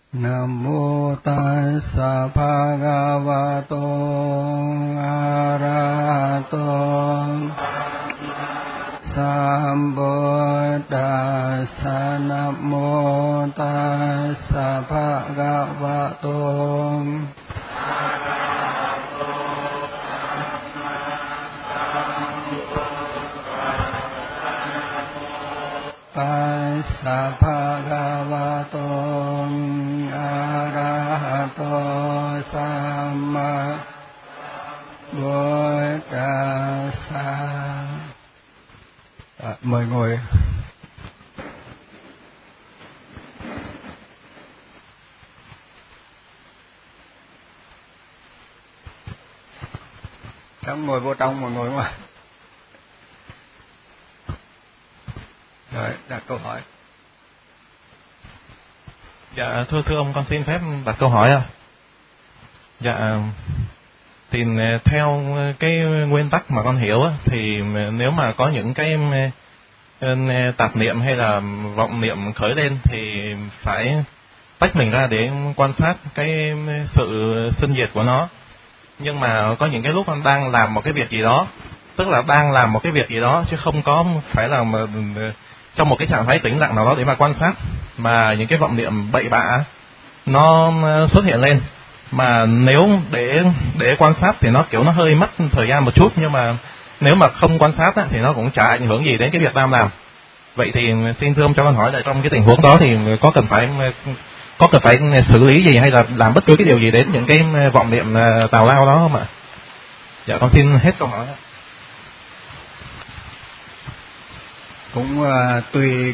Nam mô Tassa Bhagavato Arahato Sambuddhassa. Nam mô Tassa Bhagavato Tassa Bhagavato Arahato Samma Buddhassa. Mời ngồi. Xong ngồi vô trong mà ngồi ngoài. Rồi, đặt câu hỏi. Dạ, thưa ông, con xin phép đặt câu hỏi ạ. Dạ, thì theo cái nguyên tắc mà con hiểu á, thì nếu mà có những cái tạp niệm hay là vọng niệm khởi lên thì phải tách mình ra để quan sát cái sự sinh diệt của nó. Nhưng mà có những cái lúc con đang làm một cái việc gì đó, tức là đang làm một cái việc gì đó chứ không có phải là trong một cái trạng thái tĩnh lặng nào đó để mà quan sát, mà những cái vọng niệm bậy bạ nó xuất hiện lên. Mà nếu để quan sát thì nó kiểu nó hơi mất thời gian một chút, nhưng mà nếu mà không quan sát á, thì nó cũng chả ảnh hưởng gì đến cái việc đang làm. Vậy thì xin thưa ông cho con hỏi là trong cái tình huống đó thì có cần phải xử lý gì hay là làm bất cứ cái điều gì đến những cái vọng niệm tào lao đó không ạ? Dạ, con xin hết câu hỏi. Cũng tùy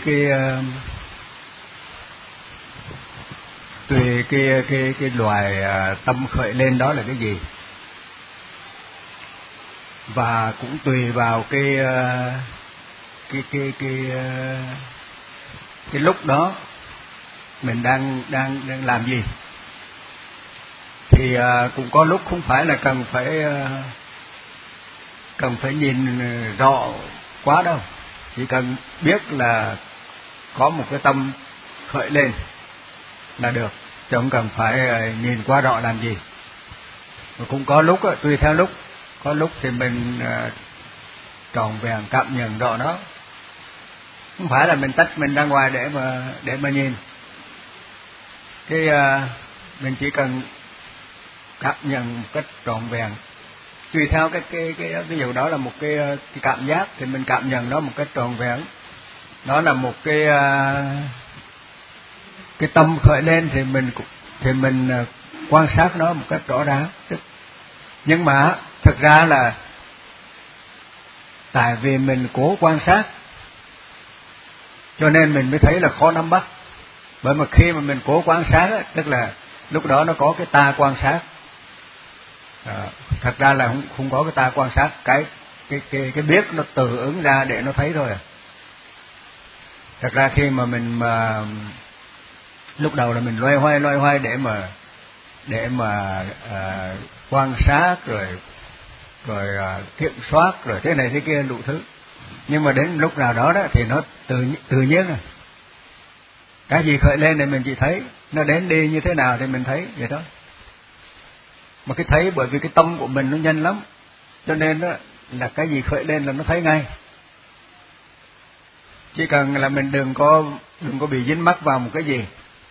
cái loài tâm khởi lên đó là cái gì, và cũng tùy vào cái lúc đó mình đang làm gì. Thì cũng có lúc không phải là cần phải nhìn rõ quá đâu, chỉ cần biết là có một cái tâm khởi lên là được, chứ không cần phải nhìn quá rõ làm gì. Mà cũng có lúc tùy theo lúc, có lúc thì mình trọn vẹn cảm nhận rõ nó, không phải là mình tách mình ra ngoài để mà nhìn. Cái mình chỉ cần cảm nhận một cách trọn vẹn, tùy theo cái ví dụ đó là một cái cảm giác thì mình cảm nhận nó một cách trọn vẹn. Đó là một cái tâm khởi lên thì mình quan sát nó một cách rõ ràng. Nhưng mà thực ra là tại vì mình cố quan sát cho nên mình mới thấy là khó nắm bắt. Bởi mà khi mà mình cố quan sát tức là lúc đó nó có cái ta quan sát. Thật ra là không có cái ta quan sát, cái biết nó tự ứng ra để nó thấy thôi. Thật ra khi mà mình lúc đầu là mình loay hoay để mà quan sát rồi kiểm soát rồi thế này thế kia đủ thứ. Nhưng mà đến lúc nào đó thì nó tự nhiên cái gì khởi lên thì mình chỉ thấy, nó đến đi như thế nào thì mình thấy vậy đó. Mà cái thấy bởi vì cái tâm của mình nó nhanh lắm, cho nên đó là cái gì khởi lên là nó thấy ngay. Chỉ cần là mình đừng có bị dính mắc vào một cái gì.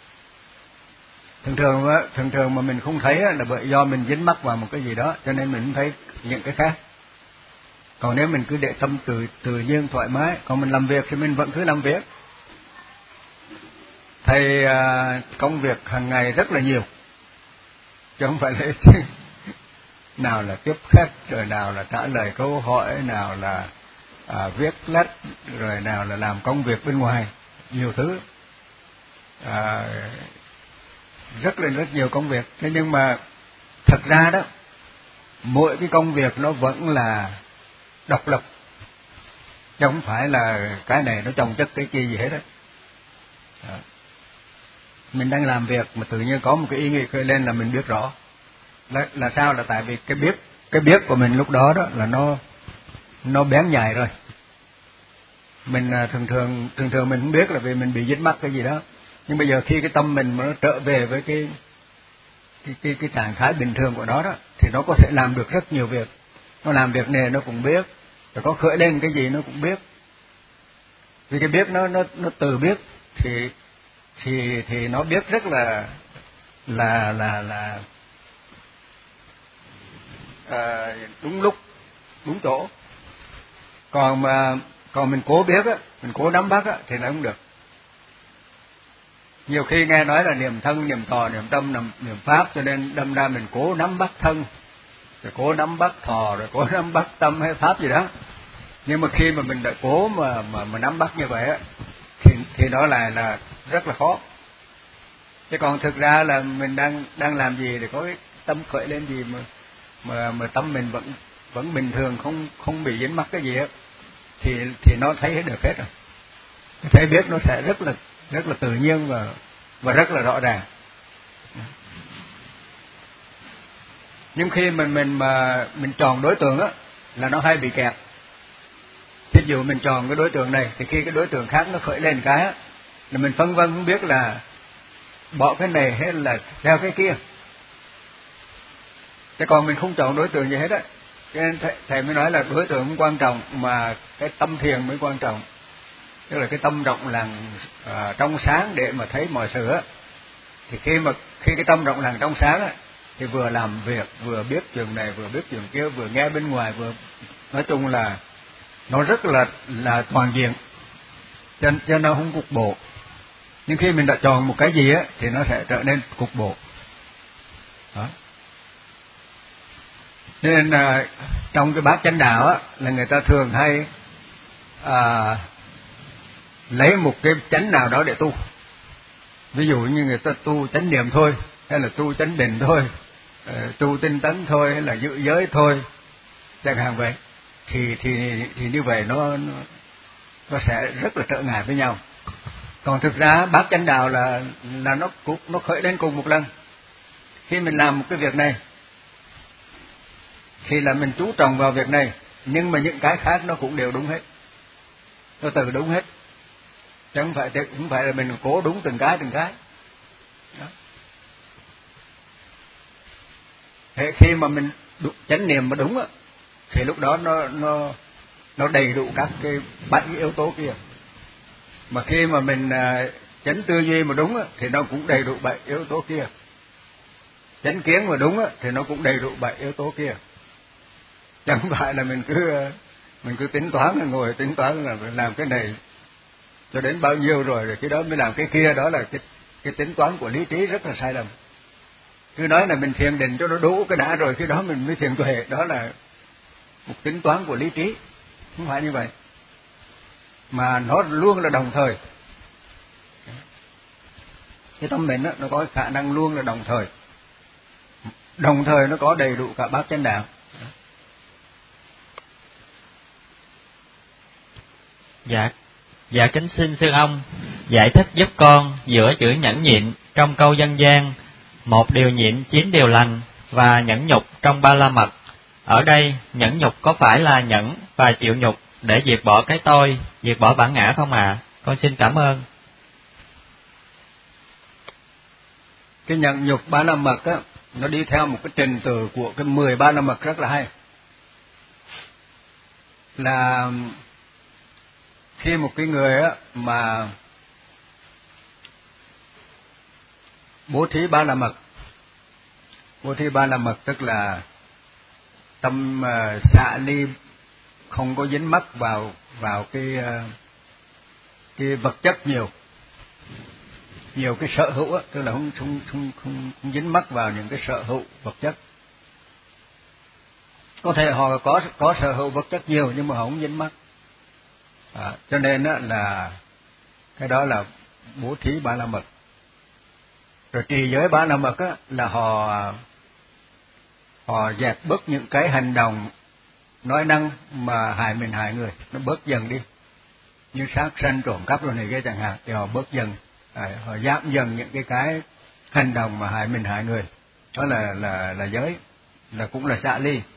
Thường thường mà mình không thấy là bởi do mình dính mắc vào một cái gì đó, cho nên mình không thấy những cái khác. Còn nếu mình cứ để tâm tự nhiên thoải mái, còn mình làm việc thì mình vẫn cứ làm việc. Thầy công việc hàng ngày rất là nhiều, chứ không phải là nào là tiếp khách, rồi nào là trả lời câu hỏi, nào là viết lách, rồi nào là làm công việc bên ngoài, nhiều thứ, rất nhiều công việc. Thế nhưng mà thật ra đó, mỗi cái công việc nó vẫn là độc lập, chứ không phải là cái này nó chồng chất cái kia gì hết đó. Mình đang làm việc mà tự nhiên có một cái ý nghĩ khởi lên là mình biết rõ. Là sao? Là tại vì cái biết của mình lúc đó đó là nó bén nhạy rồi. Mình thường thường mình không biết là vì mình bị dính mắc cái gì đó, Nhưng bây giờ khi cái tâm mình mà nó trở về với cái trạng thái bình thường của nó đó, thì nó có thể làm được rất nhiều việc. Nó làm việc này nó cũng biết, rồi có khởi lên cái gì nó cũng biết. Vì cái biết nó từ biết thì nó biết rất là đúng lúc, đúng chỗ. Còn mình cố biết á, mình cố nắm bắt á thì nó không được. Nhiều khi nghe nói là niệm thân, niệm thọ, niệm tâm, niệm pháp, cho nên đâm ra mình cố nắm bắt thân, rồi cố nắm bắt thọ, rồi cố nắm bắt tâm hay pháp gì đó. Nhưng mà khi mà mình đã cố mà nắm bắt như vậy á, thì nó lại là rất là khó. Chứ còn thực ra là mình đang làm gì để có cái tâm khởi lên gì mà tâm mình vẫn bình thường, không bị dính mắc cái gì á, thì nó thấy được hết rồi. Thấy biết nó sẽ rất là tự nhiên và rất là rõ ràng. Nhưng khi mình chọn đối tượng á là nó hay bị kẹt. Thí dụ mình chọn cái đối tượng này, thì khi cái đối tượng khác nó khởi lên cái á, là mình phân vân không biết là bỏ cái này hay là theo cái kia. Chứ còn mình không chọn đối tượng gì hết á, cho nên thầy mới nói là đối tượng không quan trọng, mà cái tâm thiền mới quan trọng. Tức là cái tâm rộng lặng trong sáng để mà thấy mọi sự á. Thì khi cái tâm rộng lặng trong sáng á, thì vừa làm việc, vừa biết chuyện này, vừa biết chuyện kia, vừa nghe bên ngoài, vừa nói chung là nó rất là toàn diện, cho nó không cục bộ. Nhưng khi mình đã chọn một cái gì á thì nó sẽ trở nên cục bộ. Đó. Nên trong cái bát chánh đạo á là người ta thường hay lấy một cái chánh nào đó để tu. Ví dụ như người ta tu chánh niệm thôi, hay là tu chánh định thôi, tu tinh tấn thôi, hay là giữ giới thôi, chẳng hạn vậy. Thì như vậy nó sẽ rất là trở ngại với nhau. Còn thực ra bát chánh đạo là nó khởi lên cùng một lần. Khi mình làm một cái việc này thì là mình chú trọng vào việc này, nhưng mà những cái khác nó cũng đều đúng hết, nó tự đúng hết, chứ không phải là mình cố đúng từng cái. Đó. Thế khi mà mình chánh niệm mà đúng á, thì lúc đó nó đầy đủ các cái 7 yếu tố kia. Mà khi mà mình chánh tư duy mà đúng á, thì nó cũng đầy đủ 7 yếu tố kia. Chánh kiến mà đúng á, thì nó cũng đầy đủ 7 yếu tố kia. Chẳng phải là mình cứ tính toán, là ngồi tính toán là làm cái này cho đến bao nhiêu rồi cái đó mới làm cái kia. Đó là cái tính toán của lý trí rất là sai lầm. Cứ nói là mình thiền định cho nó đủ cái đã rồi khi đó mình mới thiền tuệ, đó là một tính toán của lý trí. Không phải như vậy, mà nó luôn là đồng thời. Cái tâm mình đó, nó có khả năng luôn là đồng thời nó có đầy đủ cả bát chánh đạo. Dạ kính xin sư ông giải thích giúp con giữa chữ nhẫn nhịn trong câu dân gian, một điều nhịn 9 điều lành, và nhẫn nhục trong Ba La Mật. Ở đây nhẫn nhục có phải là nhẫn và chịu nhục để diệt bỏ cái tôi, diệt bỏ bản ngã không ạ? Con xin cảm ơn. Cái nhẫn nhục Ba La Mật á, nó đi theo một cái trình tự của cái 10 Ba La Mật rất là hay. Là khi một cái người á mà bố thí Ba La Mật tức là tâm xả ly, không có dính mắc vào cái vật chất nhiều cái sở hữu á, tức là không dính mắc vào những cái sở hữu vật chất. Có thể họ có sở hữu vật chất nhiều nhưng mà họ không dính mắc. Cho nên á là cái đó là bố thí Ba La Mật. Rồi trì giới Ba La Mật á là họ dẹp bớt những cái hành động nói năng mà hại mình hại người, nó bớt dần đi, như sát sanh trộm cắp rồi này kia chẳng hạn, thì họ bớt dần, họ giảm dần những cái hành động mà hại mình hại người. Đó là giới, là cũng là xả ly.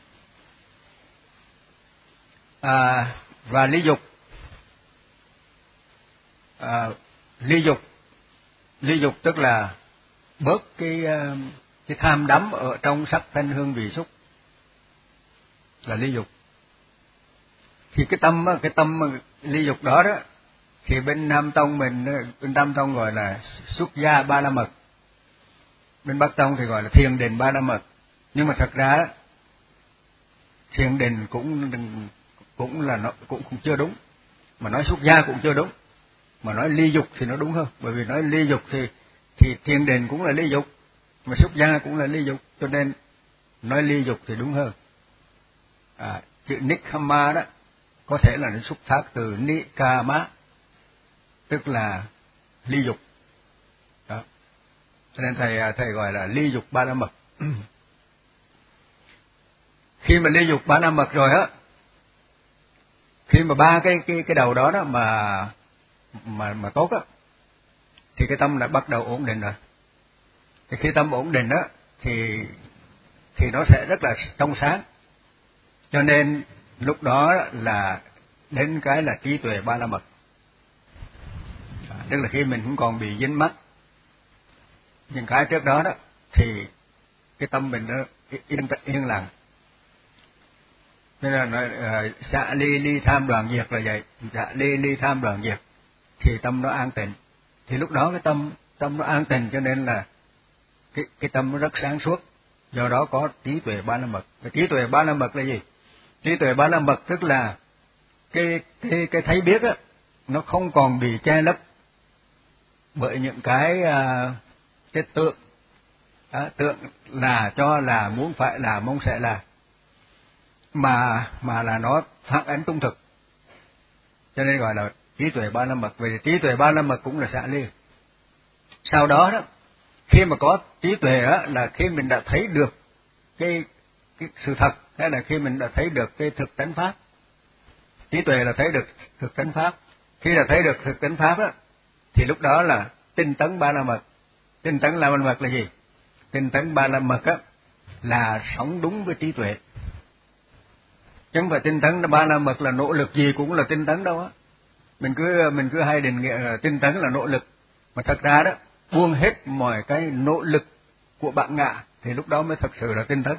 Và ly dục Ly dục tức là bớt cái tham đắm ở trong sắc thanh hương vị xúc, là ly dục. Thì cái tâm ly dục đó đó, thì bên Nam Tông bên Nam Tông gọi là xuất gia ba la mật, bên Bắc Tông thì gọi là thiền định ba la mật. Nhưng mà thật ra thiền định cũng là nó cũng chưa đúng, mà nói xuất gia cũng chưa đúng, mà nói ly dục thì nó đúng hơn. Bởi vì nói ly dục thì thiền định cũng là ly dục, mà xuất gia cũng là ly dục, cho nên nói ly dục thì đúng hơn. Chữ Nikkama đó có thể là nó xuất phát từ Nikama, tức là ly dục đó, cho nên thầy gọi là ly dục ba la mật. Khi mà ly dục ba la mật rồi á, khi mà ba cái đầu đó đó mà tốt á, thì cái tâm đã bắt đầu ổn định rồi. Thì khi tâm ổn định á thì nó sẽ rất là trong sáng, cho nên lúc đó là đến cái là trí tuệ ba la mật. Tức là khi mình không còn bị dính mắc những cái trước đó đó, thì cái tâm mình nó yên lặng. Nên là nói xả ly tham đoạn diệt là vậy, xả ly tham đoạn diệt thì tâm nó an tịnh. Thì lúc đó cái tâm nó an tịnh, cho nên là cái tâm nó rất sáng suốt, do đó có trí tuệ ba la mật. Và trí tuệ ba la mật là gì? Trí tuệ ba la mật tức là cái thấy biết á, nó không còn bị che lấp bởi những cái tượng. Tượng là, cho là, muốn phải là, mong sẽ là, mà là nó phản ánh trung thực, cho nên gọi là trí tuệ ba la mật. Vì trí tuệ ba la mật cũng là xả ly. Sau đó đó, khi mà có trí tuệ đó là khi mình đã thấy được cái sự thật, hay là khi mình đã thấy được cái thực tánh pháp. Trí tuệ là thấy được thực tánh pháp. Khi đã thấy được thực tánh pháp đó, thì lúc đó là tinh tấn ba la mật. Tinh tấn ba la mật là gì? Tinh tấn ba la mật á là sống đúng với trí tuệ. Chứ không phải tinh tấn ba la mật là nỗ lực gì cũng là tinh tấn đâu á. Mình cứ hay định nghĩa là tinh tấn là nỗ lực, mà thật ra đó, buông hết mọi cái nỗ lực của bản ngã thì lúc đó mới thật sự là tinh tấn.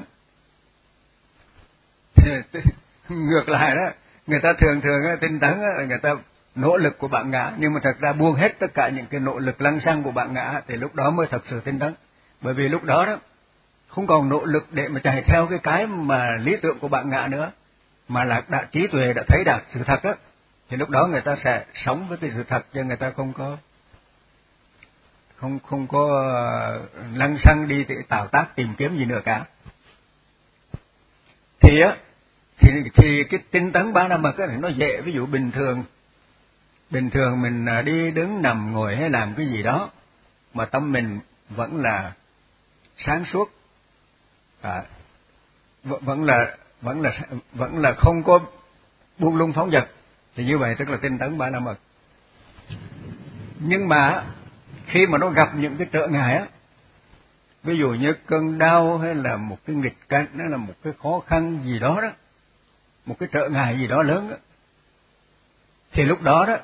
Ngược lại đó, người ta thường tinh tấn là người ta nỗ lực của bản ngã, nhưng mà thật ra buông hết tất cả những cái nỗ lực lăng xăng của bản ngã thì lúc đó mới thật sự tinh tấn. Bởi vì lúc đó đó không còn nỗ lực để mà chạy theo cái mà lý tưởng của bản ngã nữa, mà là trí tuệ đã thấy đạt sự thật á, thì lúc đó người ta sẽ sống với cái sự thật, cho người ta không có lăng xăng đi để tạo tác tìm kiếm gì nữa cả. Thì cái tinh tấn ba la mật thì nó dễ. Ví dụ bình thường mình đi đứng nằm ngồi hay làm cái gì đó mà tâm mình vẫn là sáng suốt, vẫn là không có buông lung phóng dật, thì như vậy tức là tinh tấn ba la mật. Nhưng mà khi mà nó gặp những cái trở ngại á, ví dụ như cơn đau hay là một cái nghịch cảnh, hay là một cái khó khăn gì đó đó, một cái trở ngại gì đó lớn đó, thì lúc đó đó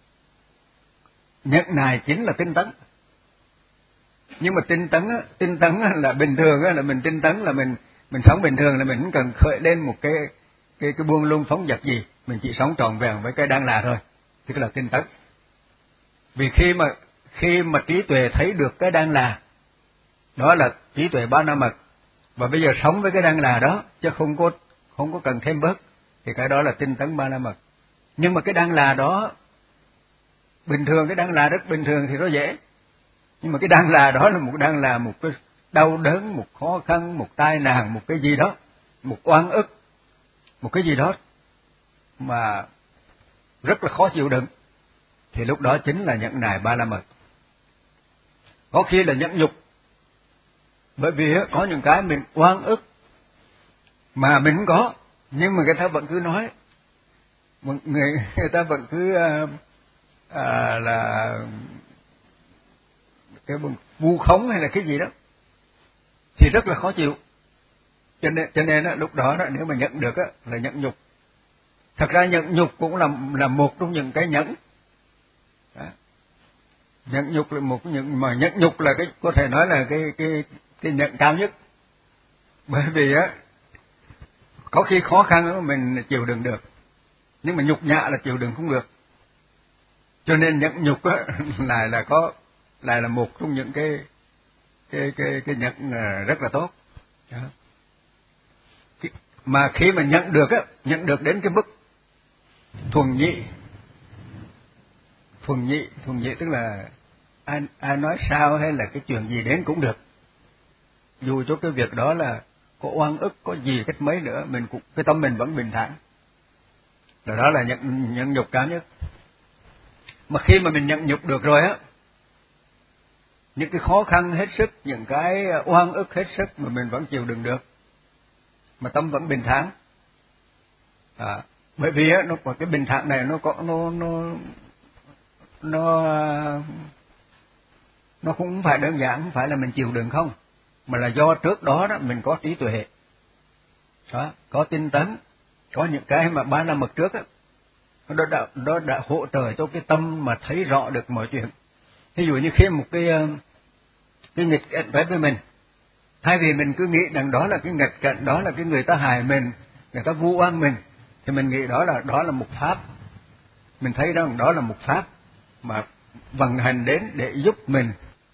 nhận nài chính là tinh tấn. Nhưng mà tinh tấn là bình thường là mình tinh tấn là mình sống bình thường, là mình không cần khởi lên một cái buông lung phóng dật gì, mình chỉ sống tròn vẹn với cái đang là thôi, tức là tinh tấn. Vì khi mà trí tuệ thấy được cái đang là, đó là trí tuệ ba la mật, và bây giờ sống với cái đang là đó, chứ không có cần thêm bớt, thì cái đó là tinh tấn ba la mật. Nhưng mà cái đang là đó bình thường, cái đang là rất bình thường thì nó dễ. Nhưng mà cái đang là đó là một cái đau đớn, một khó khăn, một tai nạn, một cái gì đó, một oan ức, một cái gì đó mà rất là khó chịu đựng, thì lúc đó chính là nhẫn nại ba la mật. Có khi là nhẫn nhục, bởi vì có những cái mình oan ức mà mình không có, nhưng mà người ta vẫn cứ nói, người ta vẫn cứ là cái vu khống hay là cái gì đó, thì rất là khó chịu. Cho nên lúc đó nếu mà nhận được là nhẫn nhục. Thật ra nhẫn nhục cũng là một trong những cái nhẫn. Nhẫn nhục là một những mà nhẫn nhục là cái có thể nói là cái nhẫn cao nhất. Bởi vì á có khi khó khăn mình chịu đựng được, nhưng mà nhục nhã là chịu đựng không được. Cho nên nhẫn nhục á lại là một trong những cái nhẫn rất là tốt. Đó. Mà khi mà nhận được đến cái mức thuần nhị tức là ai nói sao hay là cái chuyện gì đến cũng được, dù cho cái việc đó là có oan ức có gì cách mấy nữa, mình cũng cái tâm mình vẫn bình thản, đó là nhận nhục cao nhất. Mà khi mà mình nhận nhục được rồi á, những cái khó khăn hết sức, những cái oan ức hết sức mà mình vẫn chịu đựng được, mà tâm vẫn bình thản. Bởi vì á nó có cái bình thản này, nó cũng không phải đơn giản, không phải là mình chịu đựng không, mà là do trước đó mình có trí tuệ, có tinh tấn, có những cái mà ba la mật trước á, nó đã hỗ trợ cho cái tâm mà thấy rõ được mọi chuyện. Ví dụ như khi một cái nghịch cảnh tới với mình, thay vì mình cứ nghĩ rằng đó là cái nghịch cảnh, đó là cái người ta hại mình, người ta vu oan mình, thì mình nghĩ đó là một pháp. Mình thấy rằng đó là một pháp mà vận hành đến để giúp mình,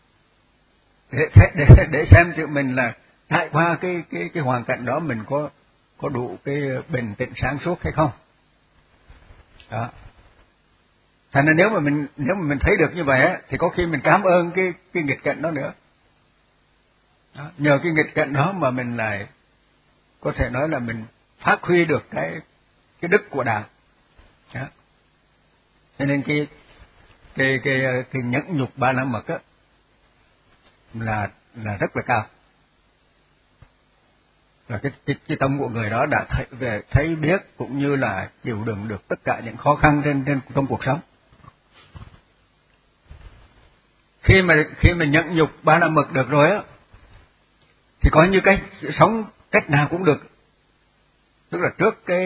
để xem cho mình là trải qua cái hoàn cảnh đó mình có đủ cái bình tĩnh sáng suốt hay không. Đó. Thành ra nếu mà mình thấy được như vậy á, thì có khi mình cảm ơn cái nghịch cảnh đó nữa. Đó. Nhờ cái nghịch cảnh đó mà mình lại có thể nói là mình phát huy được cái đức của đạo. Đó. Cho nên cái nhẫn nhục ba la mật á là rất là cao. Là cái tâm của người đó đã thấy biết cũng như là chịu đựng được tất cả những khó khăn trong cuộc sống. Khi mà nhẫn nhục ba la mật được rồi á, thì có như cái sống cách nào cũng được. Tức là trước cái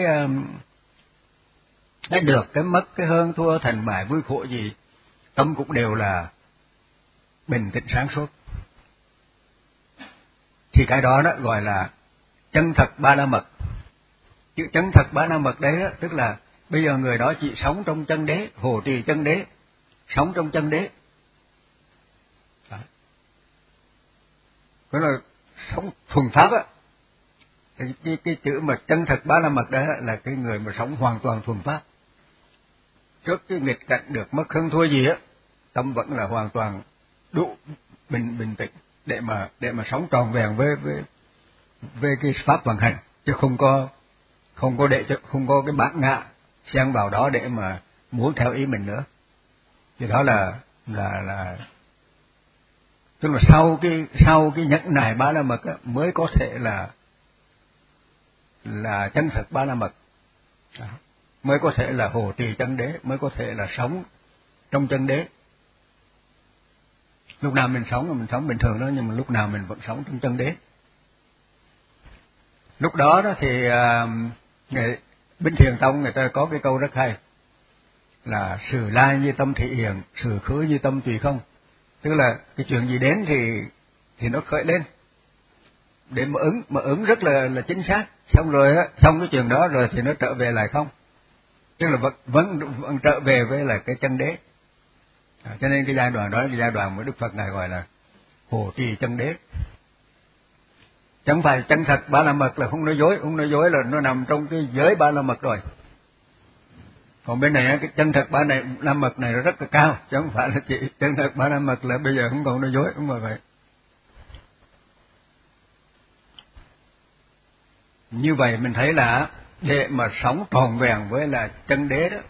được, cái mất, cái hơn thua, thành bại, vui khổ gì, tâm cũng đều là bình tĩnh sáng suốt. Thì cái đó gọi là chân thật ba la mật. Chữ chân thật ba la mật đấy đó, tức là bây giờ người đó chỉ sống trong chân đế, hộ trì chân đế, sống trong chân đế. Đó là sống thuần pháp á. Cái chữ mà chân thật ba la mật đó là cái người mà sống hoàn toàn thuần pháp. Trước cái nghịch cảnh được mất hơn thua gì á, tâm vẫn là hoàn toàn đủ bình tĩnh để mà sống tròn vẹn với cái pháp vận hành, chứ không có cái bản ngã xen vào đó để mà muốn theo ý mình nữa. Thì đó là tức là sau cái nhẫn nại ba la mật á, mới có thể là chân thật ba la mật. Đó. Mới có thể là hộ trì chân đế, mới có thể là sống trong chân đế. Lúc nào mình sống bình thường đó, nhưng mà lúc nào mình vẫn sống trong chân đế. Lúc đó thì Binh Thiền Tông người ta có cái câu rất hay là sự lai như tâm thị hiền, sự khứ như tâm tùy không. Tức là cái chuyện gì đến thì nó khởi lên để mà ứng rất là chính xác, xong rồi á, xong cái chuyện đó rồi thì nó trở về lại không. Tức là vẫn trở về với là cái chân đế. Cho nên cái giai đoạn đó là cái giai đoạn mà Đức Phật ngài gọi là hộ trì chân đế. Chẳng phải chân thật ba la mật là không nói dối là nó nằm trong cái giới ba la mật rồi. Còn bên này cái chân thật ba la mật này nó rất là cao, chứ không phải là chỉ chân thật ba la mật là bây giờ không còn nói dối, không phải vậy. Như vậy mình thấy là để mà sống tròn vẹn với là chân đế đó,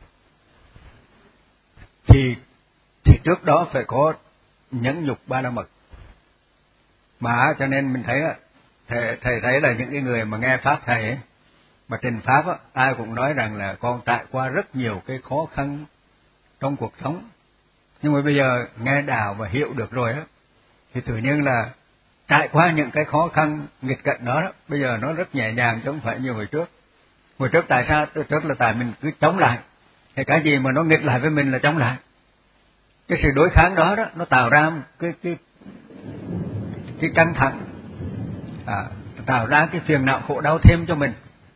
thì trước đó phải có nhẫn nhục ba la mật. Mà cho nên mình thấy thầy thấy là những cái người mà nghe pháp thầy ấy, mà trình pháp á, ai cũng nói rằng là con trải qua rất nhiều cái khó khăn trong cuộc sống, nhưng mà bây giờ nghe đạo và hiểu được rồi á, thì tự nhiên là trải qua những cái khó khăn nghịch cảnh đó, bây giờ nó rất nhẹ nhàng, chứ không phải như hồi trước. Hồi trước tại sao? Trước là tại mình cứ chống lại, thì cái gì mà nó nghịch lại với mình là chống lại. cái sự đối kháng đó nó tạo ra cái căng thẳng, tạo ra cái phiền não khổ đau thêm cho mình.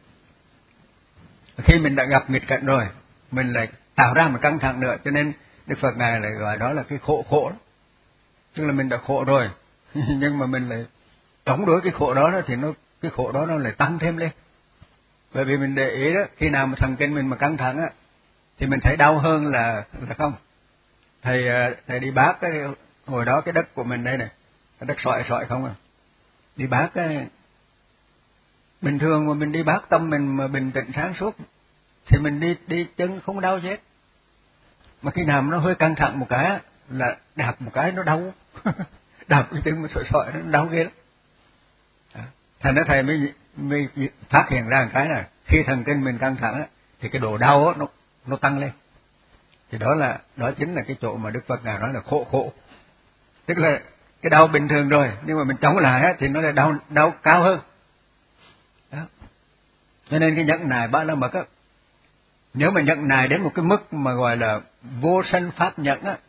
Khi mình đã gặp nghịch cảnh rồi, mình lại tạo ra một căng thẳng nữa, cho nên Đức Phật Ngài lại gọi đó là cái khổ đó. Tức là mình đã khổ rồi, nhưng mà mình lại chống đối cái khổ đó thì cái khổ đó nó lại tăng thêm lên. Bởi vì mình để ý đó, khi nào mà thần kinh mình mà căng thẳng á, thì mình thấy đau hơn là không. Thầy đi Bác cái hồi đó cái đất của mình đây này, đất sỏi không à. Đi Bác cái bình thường mà mình đi Bác tâm mình mà bình tĩnh sáng suốt thì mình đi chân không đau chết. Mà khi nào nó hơi căng thẳng một cái là đạp một cái nó đau. Đạp cái chân mà sỏi nó đau ghê lắm. Thành ra thầy mới phát hiện ra một cái là khi thần kinh mình căng thẳng thì cái độ đau á nó tăng lên. Thì đó chính là cái chỗ mà Đức Phật Ngài nói là khổ. Tức là cái đau bình thường rồi, nhưng mà mình chống lại thì nó lại đau cao hơn. Đó. Cho nên cái nhẫn nại Ba La Mật á, nếu mà nhẫn nại đến một cái mức mà gọi là vô sanh pháp nhẫn á,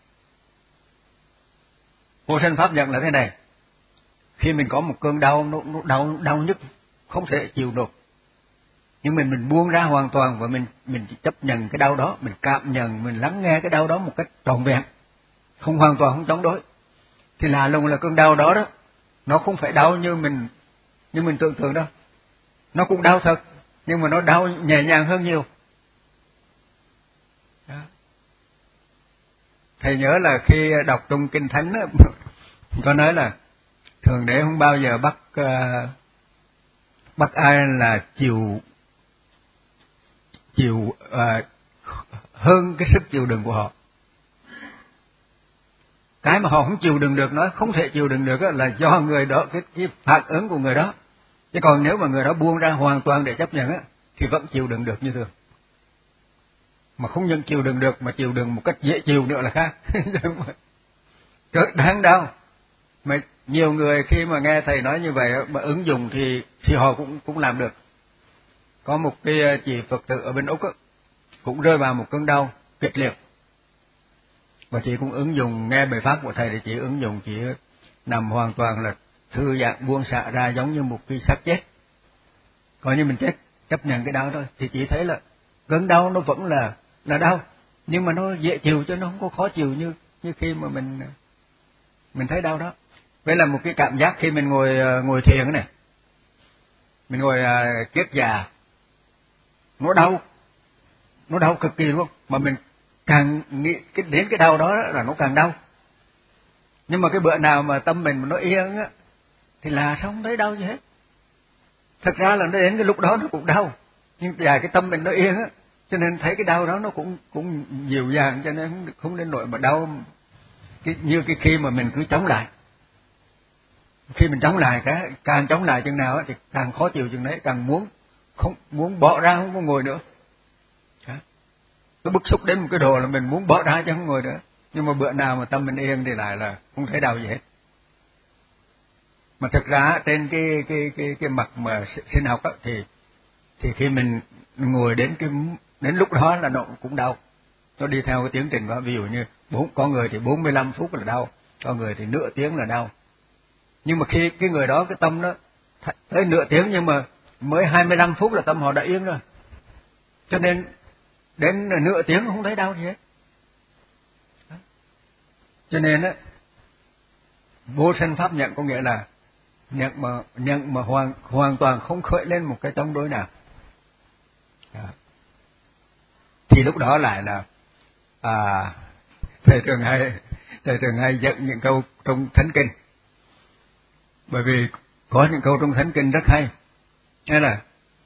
vô sanh pháp nhẫn là thế này: khi mình có một cơn đau, nó đau nhức không thể chịu được, nhưng mình buông ra hoàn toàn và mình chấp nhận cái đau đó, mình cảm nhận, mình lắng nghe cái đau đó một cách trọn vẹn, không hoàn toàn không chống đối, thì là cơn đau đó nó không phải đau như mình tưởng tượng đâu. Nó cũng đau thật, nhưng mà nó đau nhẹ nhàng hơn nhiều. Đó. Thầy nhớ là khi đọc trong Kinh Thánh đó, có nói là Thượng Đế không bao giờ bắt ai là chịu hơn cái sức chịu đựng của họ. Cái mà họ không chịu đựng được, nói không thể chịu đựng được là do người đó, cái phản ứng của người đó. Chứ còn nếu mà người đó buông ra hoàn toàn để chấp nhận thì vẫn chịu đựng được như thường. Mà không những chịu đựng được mà chịu đựng một cách dễ chịu nữa là khác. Rất đáng đau. Mà nhiều người khi mà nghe thầy nói như vậy mà ứng dụng thì họ cũng làm được. Có một cái chị Phật tử ở bên Úc cũng rơi vào một cơn đau kịch liệt. Và chị cũng ứng dụng nghe bài pháp của thầy thì chị ứng dụng, chị nằm hoàn toàn là thư giãn buông xả ra giống như một cái xác chết. Coi như mình chết, chấp nhận cái đau thôi, thì chị thấy là cơn đau nó vẫn là đau, nhưng mà nó dễ chịu chứ nó không có khó chịu như khi mà mình thấy đau đó. Vậy là một cái cảm giác khi mình ngồi thiền này, mình ngồi kiết già, nó đau cực kỳ luôn, mà mình càng nghĩ đến cái đau đó là nó càng đau. Nhưng mà cái bữa nào mà tâm mình nó yên thì là sao không thấy đau gì hết. Thật ra là nó đến cái lúc đó nó cũng đau, nhưng cái tâm mình nó yên cho nên thấy cái đau đó nó cũng dịu dàng, cho nên không đến nỗi mà đau như cái khi mà mình cứ chống lại. Khi mình chống lại càng chống lại chừng nào thì càng khó chịu chừng đấy, càng muốn bỏ ra, không có ngồi nữa. Cái bức xúc đến một cái độ là mình muốn bỏ ra chứ không ngồi nữa. Nhưng mà bữa nào mà tâm mình yên thì lại là không thấy đau gì hết. Mà thực ra trên cái mặt mà sinh học thì khi mình ngồi đến lúc đó là nó cũng đau. Nó đi theo cái tiến trình đó, ví dụ như có người thì 45 phút là đau, có người thì nửa tiếng là đau. Nhưng mà khi cái người đó cái tâm nó tới nửa tiếng, nhưng mà mới 25 phút là tâm họ đã yên rồi. Cho nên đến nửa tiếng không thấy đau gì hết. Cho nên vô sanh pháp nhận có nghĩa là nhận mà hoàn toàn không khởi lên một cái chống đối nào. Thì lúc đó lại là thầy thường hay dẫn những câu trong Thánh Kinh. Bởi vì có những câu trong Thánh Kinh rất hay. Thế là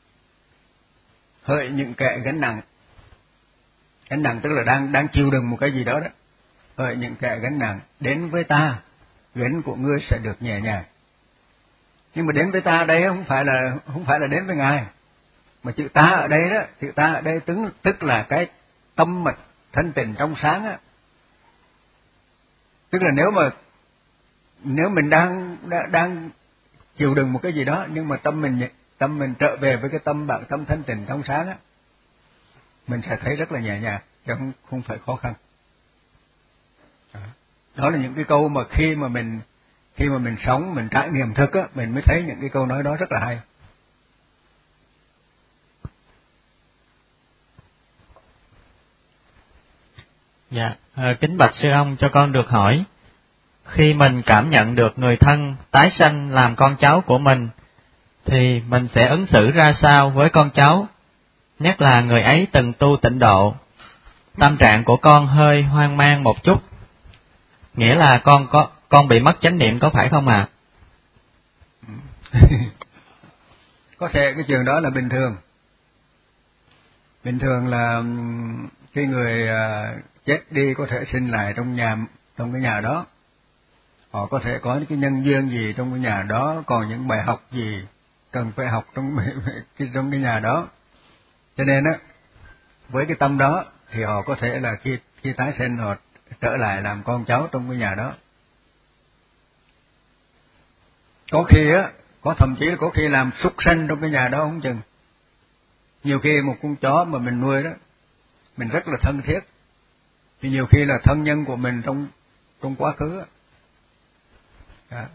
hỡi những kẻ gánh nặng tức là đang chịu đựng một cái gì đó. Hỡi những kẻ gánh nặng, đến với ta, gánh của ngươi sẽ được nhẹ nhàng. Nhưng mà đến với ta đây không phải là đến với Ngài, mà chữ ta ở đây đó, chữ ta ở đây tức là cái tâm mật thanh tịnh trong sáng Tức là nếu mình đang chịu đựng một cái gì đó, nhưng mà tâm mình trở về với cái tâm thanh tịnh trong sáng mình sẽ thấy rất là nhẹ nhàng, chứ không phải khó khăn. Đó là những cái câu mà khi mà mình sống, mình trải nghiệm thực á, mình mới thấy những cái câu nói đó rất là hay. Dạ, kính bạch sư ông, cho con được hỏi, khi mình cảm nhận được người thân tái sanh làm con cháu của mình, thì mình sẽ ứng xử ra sao với con cháu, nhất là người ấy từng tu tịnh độ? Tâm trạng của con hơi hoang mang một chút, nghĩa là con bị mất chánh niệm, có phải không ạ? Có thể cái chuyện đó là bình thường. Bình thường là cái người chết đi có thể sinh lại trong cái nhà đó. Họ có thể có những cái nhân duyên gì trong cái nhà đó, còn những bài học gì cần phải học trong cái nhà đó. Cho nên á, với cái tâm đó thì họ có thể là khi tái sinh họ trở lại làm con cháu trong cái nhà đó. Có khi á, thậm chí là có khi làm súc sanh trong cái nhà đó không chừng. Nhiều khi một con chó mà mình nuôi đó, mình rất là thân thiết, thì nhiều khi là thân nhân của mình trong quá khứ á. Đó.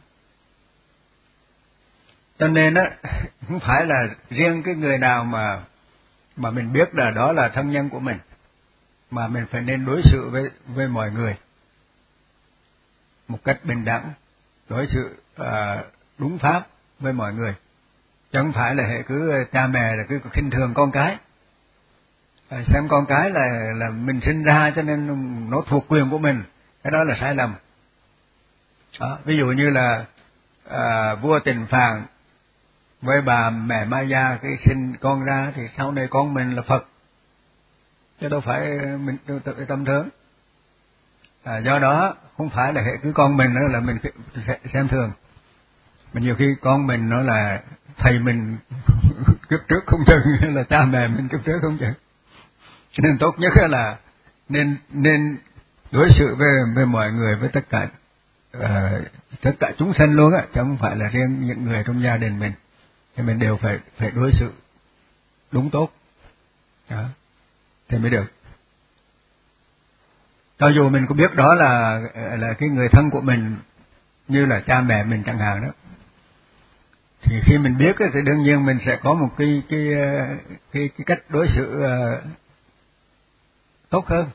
Cho nên á, không phải là riêng cái người nào mà mình biết là đó là thân nhân của mình, mà mình phải nên đối xử với mọi người một cách bình đẳng, đối xử đúng pháp với mọi người, chứ không phải là hệ cứ cha mẹ là cứ khinh thường con cái, xem con cái là mình sinh ra cho nên nó thuộc quyền của mình, cái đó là sai lầm. Đó, ví dụ như là vua Tịnh Phạn với bà mẹ Maya cái sinh con ra thì sau này con mình là Phật, chứ đâu phải mình tự tâm thướng. Do đó không phải là hệ cứ con mình đó là mình xem thường. Mình nhiều khi con mình nó là thầy mình kiếp trước không chừng, hay là cha mẹ mình kiếp trước không chừng. Cho nên tốt nhất là nên đối xử với mọi người, với tất cả chúng sanh luôn á, chứ không phải là riêng những người trong gia đình mình, thì mình đều phải đối xử đúng tốt đó thì mới được. Cho dù mình có biết đó là cái người thân của mình, như là cha mẹ mình chẳng hạn đó, thì khi mình biết thì đương nhiên mình sẽ có một cái cách đối xử tốt hơn.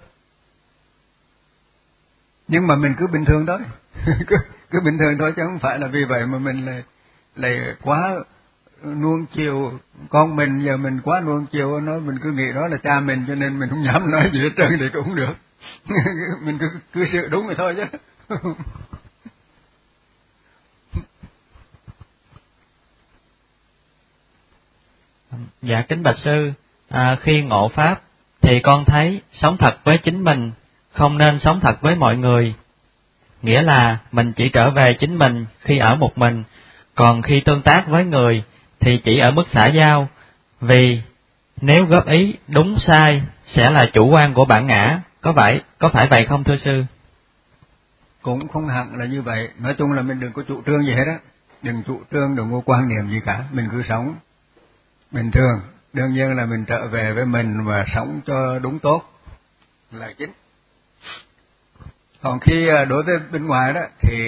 Nhưng mà mình cứ bình thường thôi, cứ bình thường thôi, chứ không phải là vì vậy mà mình lại quá nuông chiều con mình, giờ mình quá nuông chiều nó, mình cứ nghĩ đó là cha mình cho nên mình không dám nói gì hết trơn thì cũng không được. Mình cứ sự đúng rồi thôi chứ. Dạ kính bạch sư, khi ngộ pháp thì con thấy sống thật với chính mình, không nên sống thật với mọi người. Nghĩa là mình chỉ trở về chính mình khi ở một mình, còn khi tương tác với người thì chỉ ở mức xã giao, vì nếu góp ý đúng sai sẽ là chủ quan của bản ngã, có phải vậy không thưa sư? Cũng không hẳn là như vậy, nói chung là mình đừng có chủ trương gì hết á, đừng chủ trương, đừng có quan niệm gì cả, mình cứ sống bình thường. Đương nhiên là mình trở về với mình và sống cho đúng tốt là chính. Còn khi đối với bên ngoài đó thì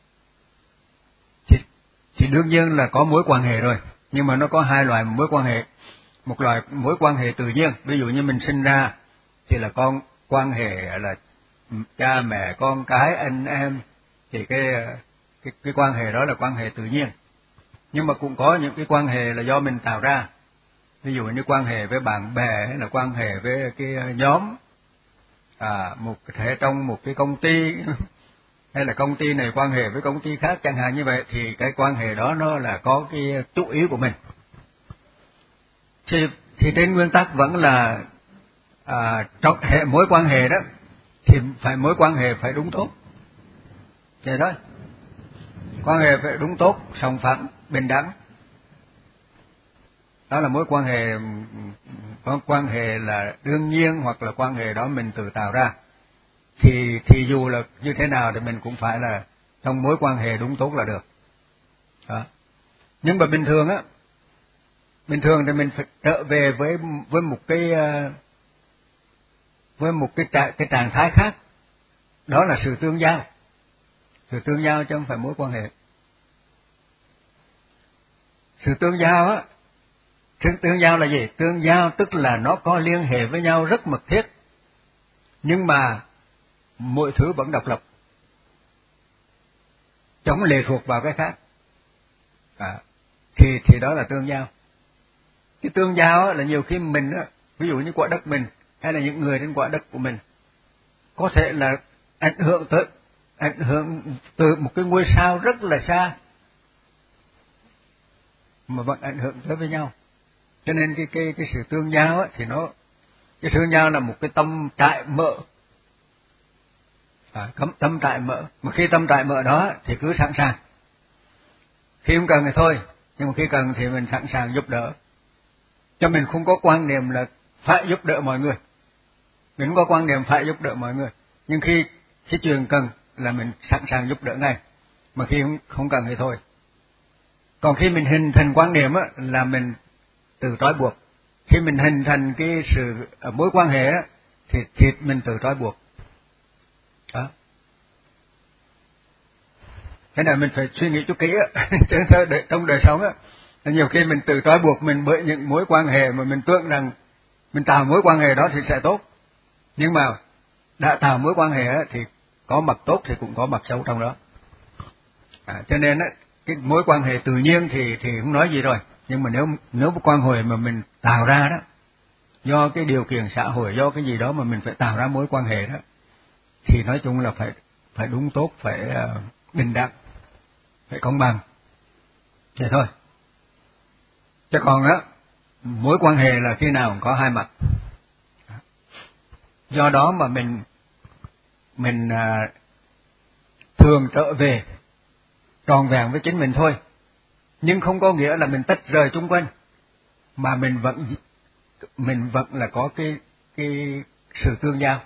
đương nhiên là có mối quan hệ rồi, nhưng mà nó có hai loại mối quan hệ. Một loại mối quan hệ tự nhiên, ví dụ như mình sinh ra thì là quan hệ là cha mẹ, con cái, anh em, thì cái quan hệ đó là quan hệ tự nhiên. Nhưng mà cũng có những cái quan hệ là do mình tạo ra, ví dụ như quan hệ với bạn bè, hay là quan hệ với cái nhóm, một thể trong một cái công ty, hay là công ty này quan hệ với công ty khác chẳng hạn như vậy, thì cái quan hệ đó nó là có cái chủ ý của mình. Thì trên nguyên tắc vẫn là trong mối quan hệ đó thì mối quan hệ phải đúng tốt, vậy đó. Quan hệ phải đúng tốt, sòng phẳng, bình đẳng, đó là mối quan hệ. Quan hệ là đương nhiên hoặc là quan hệ đó mình tự tạo ra, thì dù là như thế nào thì mình cũng phải là trong mối quan hệ đúng tốt là được đó. Nhưng mà bình thường thì mình phải trở về với một cái trạng thái khác. Đó là sự tương giao. Sự tương giao chứ không phải mối quan hệ. Sự tương giao á, sự tương giao là gì? Tương giao tức là nó có liên hệ với nhau rất mật thiết, nhưng mà mỗi thứ vẫn độc lập, chẳng lệ thuộc vào cái khác. Thì đó là tương giao. Cái tương giao á, là nhiều khi mình á, ví dụ như quả đất mình hay là những người trên quả đất của mình có thể là ảnh hưởng từ một cái ngôi sao rất là xa mà vẫn ảnh hưởng tới với nhau. Cho nên cái sự tương giao á, thì nó, cái tương giao là một cái tâm trại mở, tâm trại mở. Mà khi tâm trại mở đó thì cứ sẵn sàng, khi không cần thì thôi, nhưng mà khi cần thì mình sẵn sàng giúp đỡ. Cho mình không có quan niệm là phải giúp đỡ mọi người, mình không có quan niệm phải giúp đỡ mọi người, nhưng khi chuyện cần là mình sẵn sàng giúp đỡ ngay, mà khi không cần thì thôi. Còn khi mình hình thành quan niệm á, là mình tự trói buộc. Khi mình hình thành cái sự mối quan hệ á, thì mình tự trói buộc. Đó. Thế này mình phải suy nghĩ chút kỹ á, chứ trong đời sống á, nhiều khi mình tự trói buộc mình bởi những mối quan hệ mà mình tưởng rằng mình tạo mối quan hệ đó thì sẽ tốt, nhưng mà đã tạo mối quan hệ á, thì có mặt tốt thì cũng có mặt xấu trong đó. Cho nên á, cái mối quan hệ tự nhiên thì không nói gì rồi, nhưng mà nếu quan hệ mà mình tạo ra đó, do cái điều kiện xã hội, do cái gì đó mà mình phải tạo ra mối quan hệ đó, thì nói chung là phải đúng tốt, phải bình đẳng, phải công bằng, vậy thôi. Chứ còn á, mối quan hệ là khi nào cũng có hai mặt. Do đó mà mình thường trở về tròn vẹn với chính mình thôi, nhưng không có nghĩa là mình tách rời chung quanh, mà mình vẫn là có cái sự tương giao,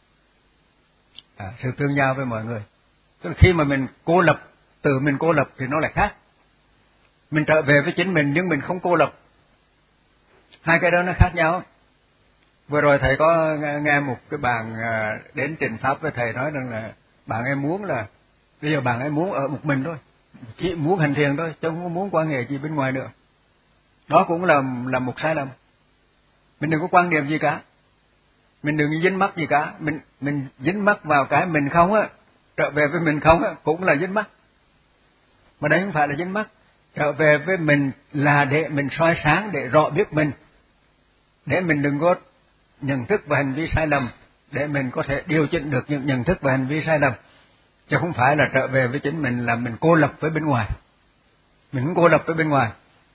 sự tương giao với mọi người. Tức là khi mà mình cô lập, tự mình cô lập thì nó lại khác. Mình trở về với chính mình nhưng mình không cô lập, hai cái đó nó khác nhau. Vừa rồi thầy có nghe một cái bạn đến trình pháp với thầy nói rằng là bạn em muốn là bây giờ bạn em muốn ở một mình thôi, chỉ muốn hành thiền thôi, chứ không muốn quan hệ gì bên ngoài nữa. Đó cũng là một sai lầm. Mình đừng có quan niệm gì cả, mình đừng dính mắc gì cả. Mình dính mắc vào cái mình không á, trở về với mình không á, cũng là dính mắc. Mà đấy không phải là dính mắc. Trở về với mình là để mình soi sáng, để rõ biết mình, để mình đừng có nhận thức và hành vi sai lầm, để mình có thể điều chỉnh được những nhận thức và hành vi sai lầm. Chứ không phải là trở về với chính mình là mình cô lập với bên ngoài. Mình không cô lập với bên ngoài.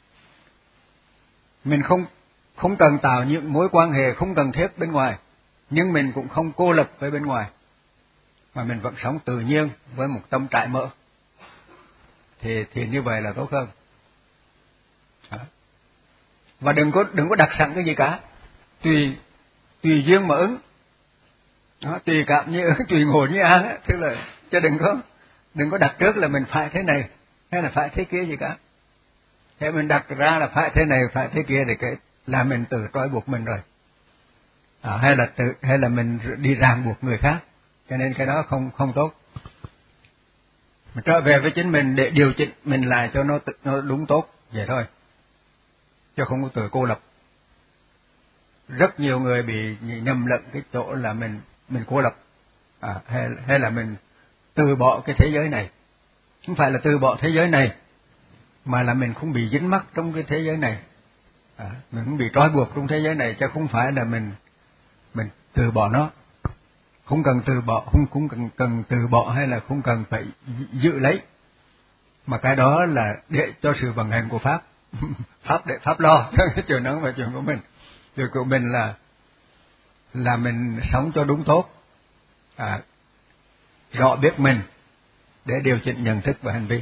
Mình không cần tạo những mối quan hệ không cần thiết bên ngoài, nhưng mình cũng không cô lập với bên ngoài, mà mình vẫn sống tự nhiên với một tâm trại mở. Thì như vậy là tốt hơn. Và đừng có đặt sẵn cái gì cả, tùy duyên mà ứng. Đó, tùy cảm như ứng, tùy ngộ như an á, tức là chứ đừng có đặt trước là mình phải thế này hay là phải thế kia gì cả. Thế mình đặt ra là phải thế này phải thế kia thì cái là mình tự trói buộc mình rồi. Hay là mình đi ràng buộc người khác, cho nên cái đó không tốt. Mình trở về với chính mình để điều chỉnh mình lại cho nó đúng tốt vậy thôi, chứ không có tự cô lập. Rất nhiều người bị nhầm lẫn cái chỗ là mình cô lập, hay là mình từ bỏ cái thế giới này. Không phải là từ bỏ thế giới này, mà là mình không bị dính mắc trong cái thế giới này, mình không bị trói buộc trong thế giới này, chứ không phải là mình từ bỏ nó. Không cần từ bỏ, không cần từ bỏ, hay là không cần phải giữ lấy, mà cái đó là để cho sự vận hành của pháp. Để pháp lo, cái chuyện đó không phải chuyện của mình. Việc của mình là mình sống cho đúng tốt, rõ biết mình để điều chỉnh nhận thức và hành vi.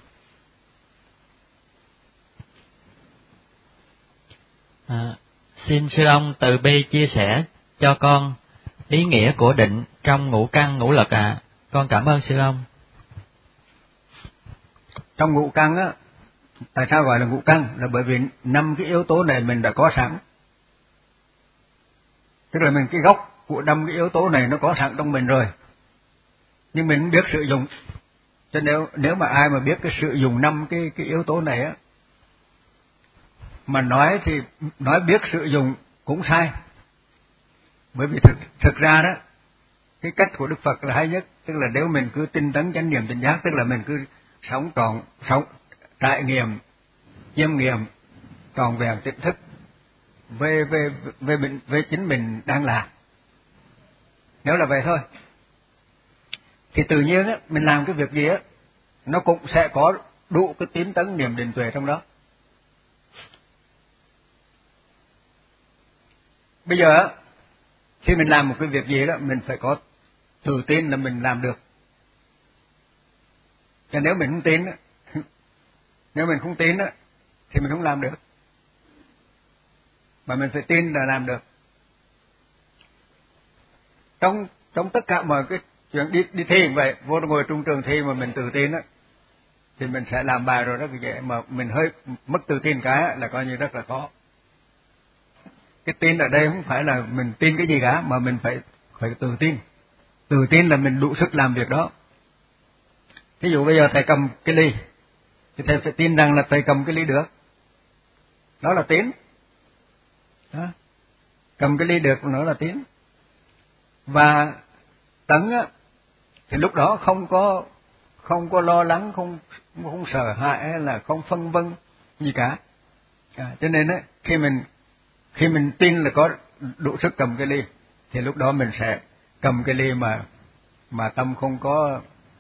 Xin sư ông từ bi chia sẻ cho con ý nghĩa của định trong ngũ căn ngũ lực ạ. Con cảm ơn sư ông. Trong ngũ căn á, tại sao gọi là ngũ căn? Là bởi vì 5 cái yếu tố này mình đã có sẵn. Tức là cái gốc của 5 cái yếu tố này nó có sẵn trong mình rồi. nhưng mình không biết sử dụng. Cho nếu mà ai mà biết cái sử dụng 5 cái yếu tố này á, mà nói thì nói biết sử dụng cũng sai. Bởi vì thực ra đó, cái cách của Đức Phật là hay nhất, tức là nếu mình cứ tinh tấn chánh niệm tỉnh giác, tức là mình cứ sống trải nghiệm, chiêm nghiệm trọn vẹn tỉnh thức về chính mình đang làm. Nếu là vậy thôi thì tự nhiên á, mình làm cái việc gì á, nó cũng sẽ có đủ cái tín tấn niệm định tuệ trong đó. Bây giờ á, khi mình làm một cái việc gì đó, mình phải có tự tin là mình làm được. Chứ nếu mình không tin á, thì mình không làm được. Mà mình phải tin là làm được. Trong tất cả mọi cái chuyện đi thi cũng vậy, vô ngồi trong trường thi mà mình tự tin á, thì mình sẽ làm bài rồi rất là dễ. Mà mình hơi mất tự tin cái là coi như rất là khó. Cái tin ở đây không phải là mình tin cái gì cả, mà mình phải tự tin. Tự tin là mình đủ sức làm việc đó. Ví dụ bây giờ thầy cầm cái ly, thì thầy phải tin rằng là thầy cầm cái ly được. Đó là tín. Đó. Cầm cái ly được, nó là tín. Và tấn á, thì lúc đó không có lo lắng, không sợ hãi, hay là không phân vân gì cả. Cho nên á, khi mình tin là có đủ sức cầm cái ly, thì lúc đó mình sẽ cầm cái ly mà tâm không có.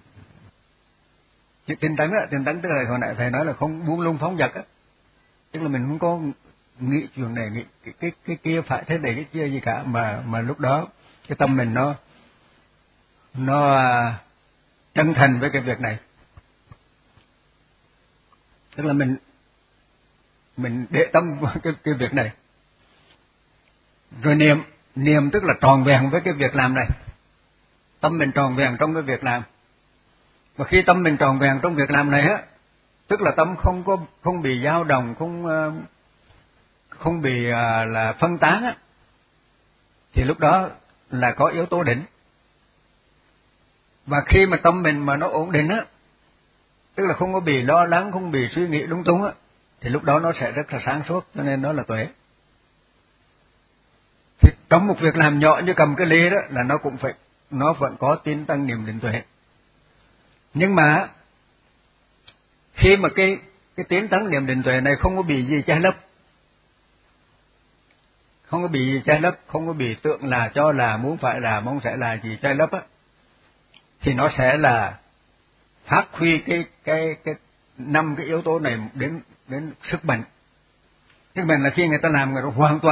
Chứ tinh tấn tức là hồi nãy thầy nói là không buông lung phóng dật á, tức là mình không có nghĩ chuyện này nghĩ cái kia phải thế này cái kia gì cả, mà lúc đó cái tâm mình nó chân thành với cái việc này, tức là mình để tâm vào cái việc này. Rồi niệm tức là tròn vẹn với cái việc làm này, tâm mình tròn vẹn trong cái việc làm. Và khi tâm mình tròn vẹn trong việc làm này á, tức là tâm không bị dao động, không bị là phân tán á, thì lúc đó là có yếu tố định. Và khi mà tâm mình mà nó ổn định á, tức là không có bị lo lắng, không bị suy nghĩ lung tung á, thì lúc đó nó sẽ rất là sáng suốt, cho nên nó là tuệ. Thì trong một việc làm nhỏ như cầm cái ly đó là nó vẫn có tín tăng niệm định tuệ. Nhưng mà khi mà cái tín tấn niệm định tuệ này không có bị gì che lấp, không có bị tượng là cho là muốn phải là mong sẽ là gì che lấp á, thì nó sẽ là phát huy cái 5 cái yếu tố này đến sức mạnh. Sức mạnh là khi người ta làm, người ta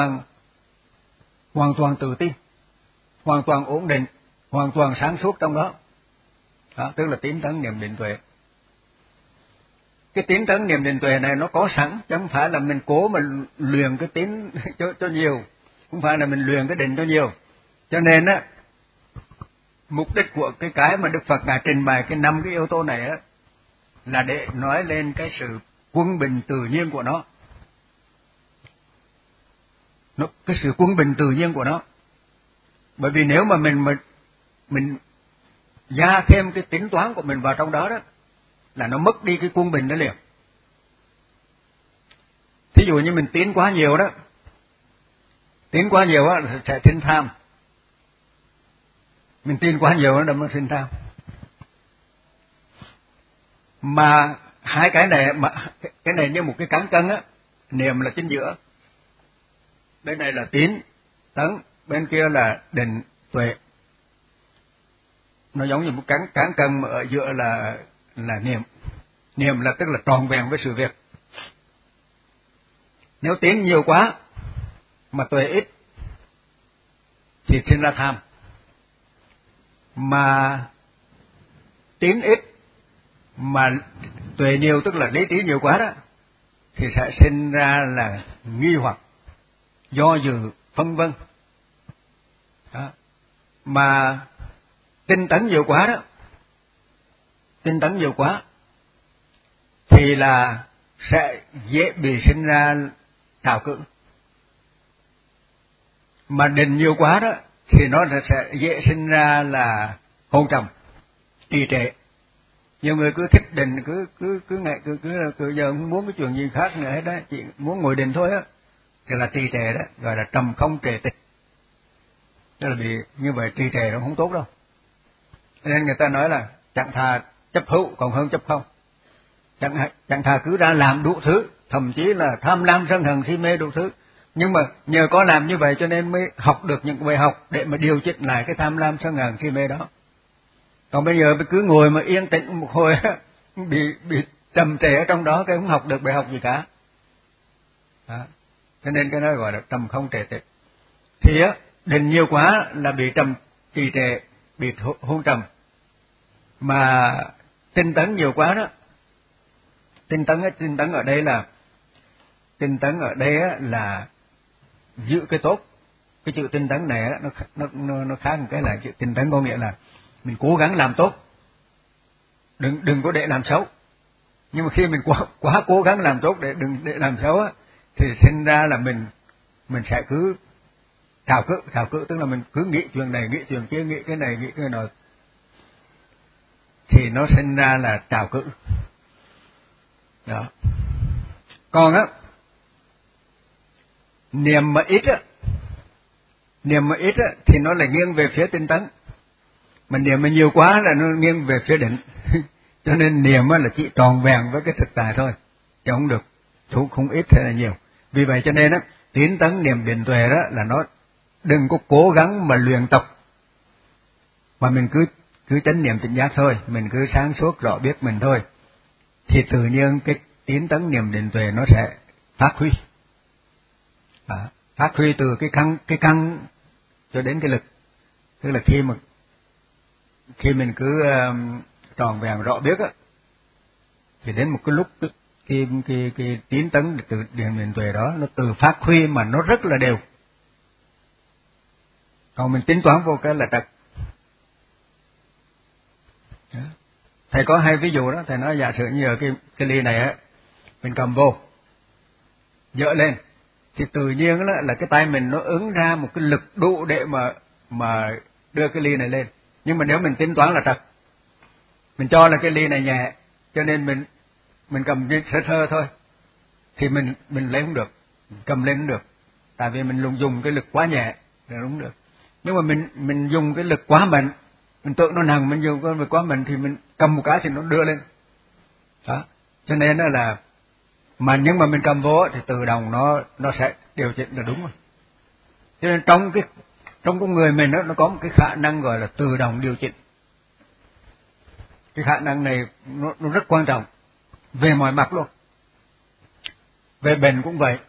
hoàn toàn tự tin, hoàn toàn ổn định, hoàn toàn sáng suốt trong đó. Đó, tức là tín tấn niệm định tuệ. Cái tín tấn niệm định tuệ này nó có sẵn, chứ không phải là mình cố mình luyện cái tín cho nhiều, không phải là mình luyện cái định cho nhiều. Cho nên á, mục đích của cái mà Đức Phật đã trình bày cái 5 cái yếu tố này á, là để nói lên cái sự quân bình tự nhiên của nó. Cái sự quân bình tự nhiên của nó. Bởi vì nếu mà mình gia thêm cái tính toán của mình vào trong đó đó, là nó mất đi cái quân bình đó liền. Thí dụ như mình tiến quá nhiều đó, sẽ sinh tham. Mình tin quá nhiều nó đâm nó sinh tham. Mà hai cái này như một cái cán cân á, niệm là chính giữa. Bên này là tín, tấn, bên kia là định, tuệ. Nó giống như một cán cân mà ở giữa là niệm. Niệm là tức là tròn vẹn với sự việc. Nếu tín nhiều quá mà tuệ ít thì sinh ra tham. Mà tín ít mà tuệ nhiều, tức là lý trí nhiều quá đó, thì sẽ sinh ra là nghi hoặc, do dự, phân vân. Đó. Mà tinh tấn nhiều quá thì là sẽ dễ bị sinh ra trào cự. Mà định nhiều quá đó thì nó sẽ dễ sinh ra là hôn trầm. trì trệ. Nhiều người cứ thích định, cứ ngày cứ giờ không muốn cái chuyện gì khác nữa hết đó, chỉ muốn ngồi định thôi á, thì là trì trệ đó, gọi là trầm không trệ tịch. Tức là bị như vậy trì trệ nó không tốt đâu. Nên người ta nói là chẳng thà chấp hữu còn hơn chấp không. Chẳng thà cứ ra làm đủ thứ, thậm chí là tham lam sân hận si mê đủ thứ. Nhưng mà nhờ có làm như vậy cho nên mới học được những bài học để mà điều chỉnh lại cái tham lam sân hận si mê đó. Còn bây giờ cứ ngồi mà yên tĩnh một hồi bị trầm trệ ở trong đó, cái không học được bài học gì cả. Đó. Cho nên cái đó gọi là trầm không trệ tịch. Thì á, định nhiều quá là bị trì trệ, bị hôn trầm. Mà tinh tấn nhiều quá đó. Tinh tấn ở đây là giữ cái tốt. Cái chữ tinh tấn này á, nó khác một cái là chữ tinh tấn có nghĩa là mình cố gắng làm tốt, đừng có để làm xấu. Nhưng mà khi mình quá cố gắng làm tốt để làm xấu á, thì sinh ra là mình sẽ cứ trào cự, tức là mình cứ nghĩ chuyện này, nghĩ chuyện kia, nghĩ cái này, nghĩ cái nọ, thì nó sinh ra là trào cự. Đó. Còn á, niệm mà ít á thì nó lại nghiêng về phía tinh tấn. Mà niệm mà nhiều quá là nó nghiêng về phía định. Cho nên niệm là chỉ tròn vẹn với cái thực tại thôi, chứ không được không ít hay là nhiều. Vì vậy cho nên á, tín tấn niệm định tuệ đó là nó đừng có cố gắng mà luyện tập, mà mình cứ chánh niệm tỉnh giác thôi, mình cứ sáng suốt rõ biết mình thôi, thì tự nhiên cái tín tấn niệm định tuệ nó sẽ phát huy. Phát huy từ cái căn cho đến cái lực. Tức là khi mình cứ tròn vẹn rõ biết á, thì đến một cái lúc cái tín tấn từ niệm định tuệ đó nó từ phát huy mà nó rất là đều. Còn mình tính toán vô cái là trật. Thầy có hai ví dụ đó, thầy nói giả sử như ở cái ly này á, mình cầm vô, dỡ lên, thì tự nhiên là cái tay mình nó ứng ra một cái lực đủ để mà đưa cái ly này lên. Nhưng mà nếu mình tính toán là trật, mình cho là cái ly này nhẹ, cho nên mình cầm sơ sơ thôi, thì mình lấy không được, cầm lên không được, tại vì mình dùng cái lực quá nhẹ là đúng được. Nhưng mà mình dùng cái lực quá mạnh, mình tưởng nó nặng, mình dùng cái lực quá mạnh thì mình cầm một cái thì nó đưa lên. Đó. Cho nên là nhưng mà mình cầm vô thì tự động nó sẽ điều chỉnh là đúng rồi. Cho nên trong con người mình nó có một cái khả năng gọi là tự động điều chỉnh. Cái khả năng này nó rất quan trọng về mọi mặt luôn. Về bệnh cũng vậy.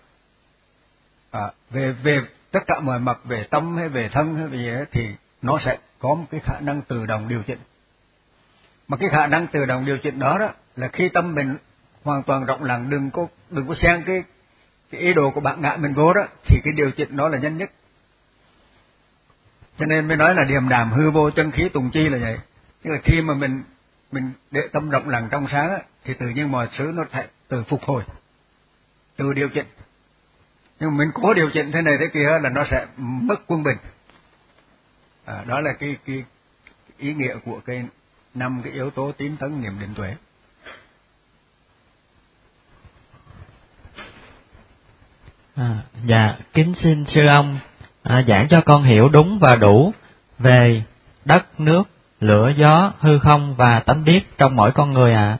Về tất cả mọi mặt, về tâm hay về thân hay về gì đó, thì nó sẽ có một cái khả năng tự động điều chỉnh. Mà cái khả năng tự động điều chỉnh đó là khi tâm mình hoàn toàn rộng lặng, đừng có xen cái ý đồ của bạn ngã mình vô đó, thì cái điều chỉnh đó là nhanh nhất. Cho nên mới nói là điềm đạm hư vô chân khí tùng chi là vậy. Tức là khi mà mình để tâm rộng lặng trong sáng á, thì tự nhiên mọi thứ nó sẽ tự phục hồi, tự điều chỉnh. Nhưng mà mình cố điều chỉnh thế này thế kia là nó sẽ mất quân bình. Đó là cái ý nghĩa của cái 5 cái yếu tố tín tấn niệm định tuệ. Dạ, kính xin sư ông giảng cho con hiểu đúng và đủ về đất, nước, lửa, gió, hư không và tánh biết trong mỗi con người ạ.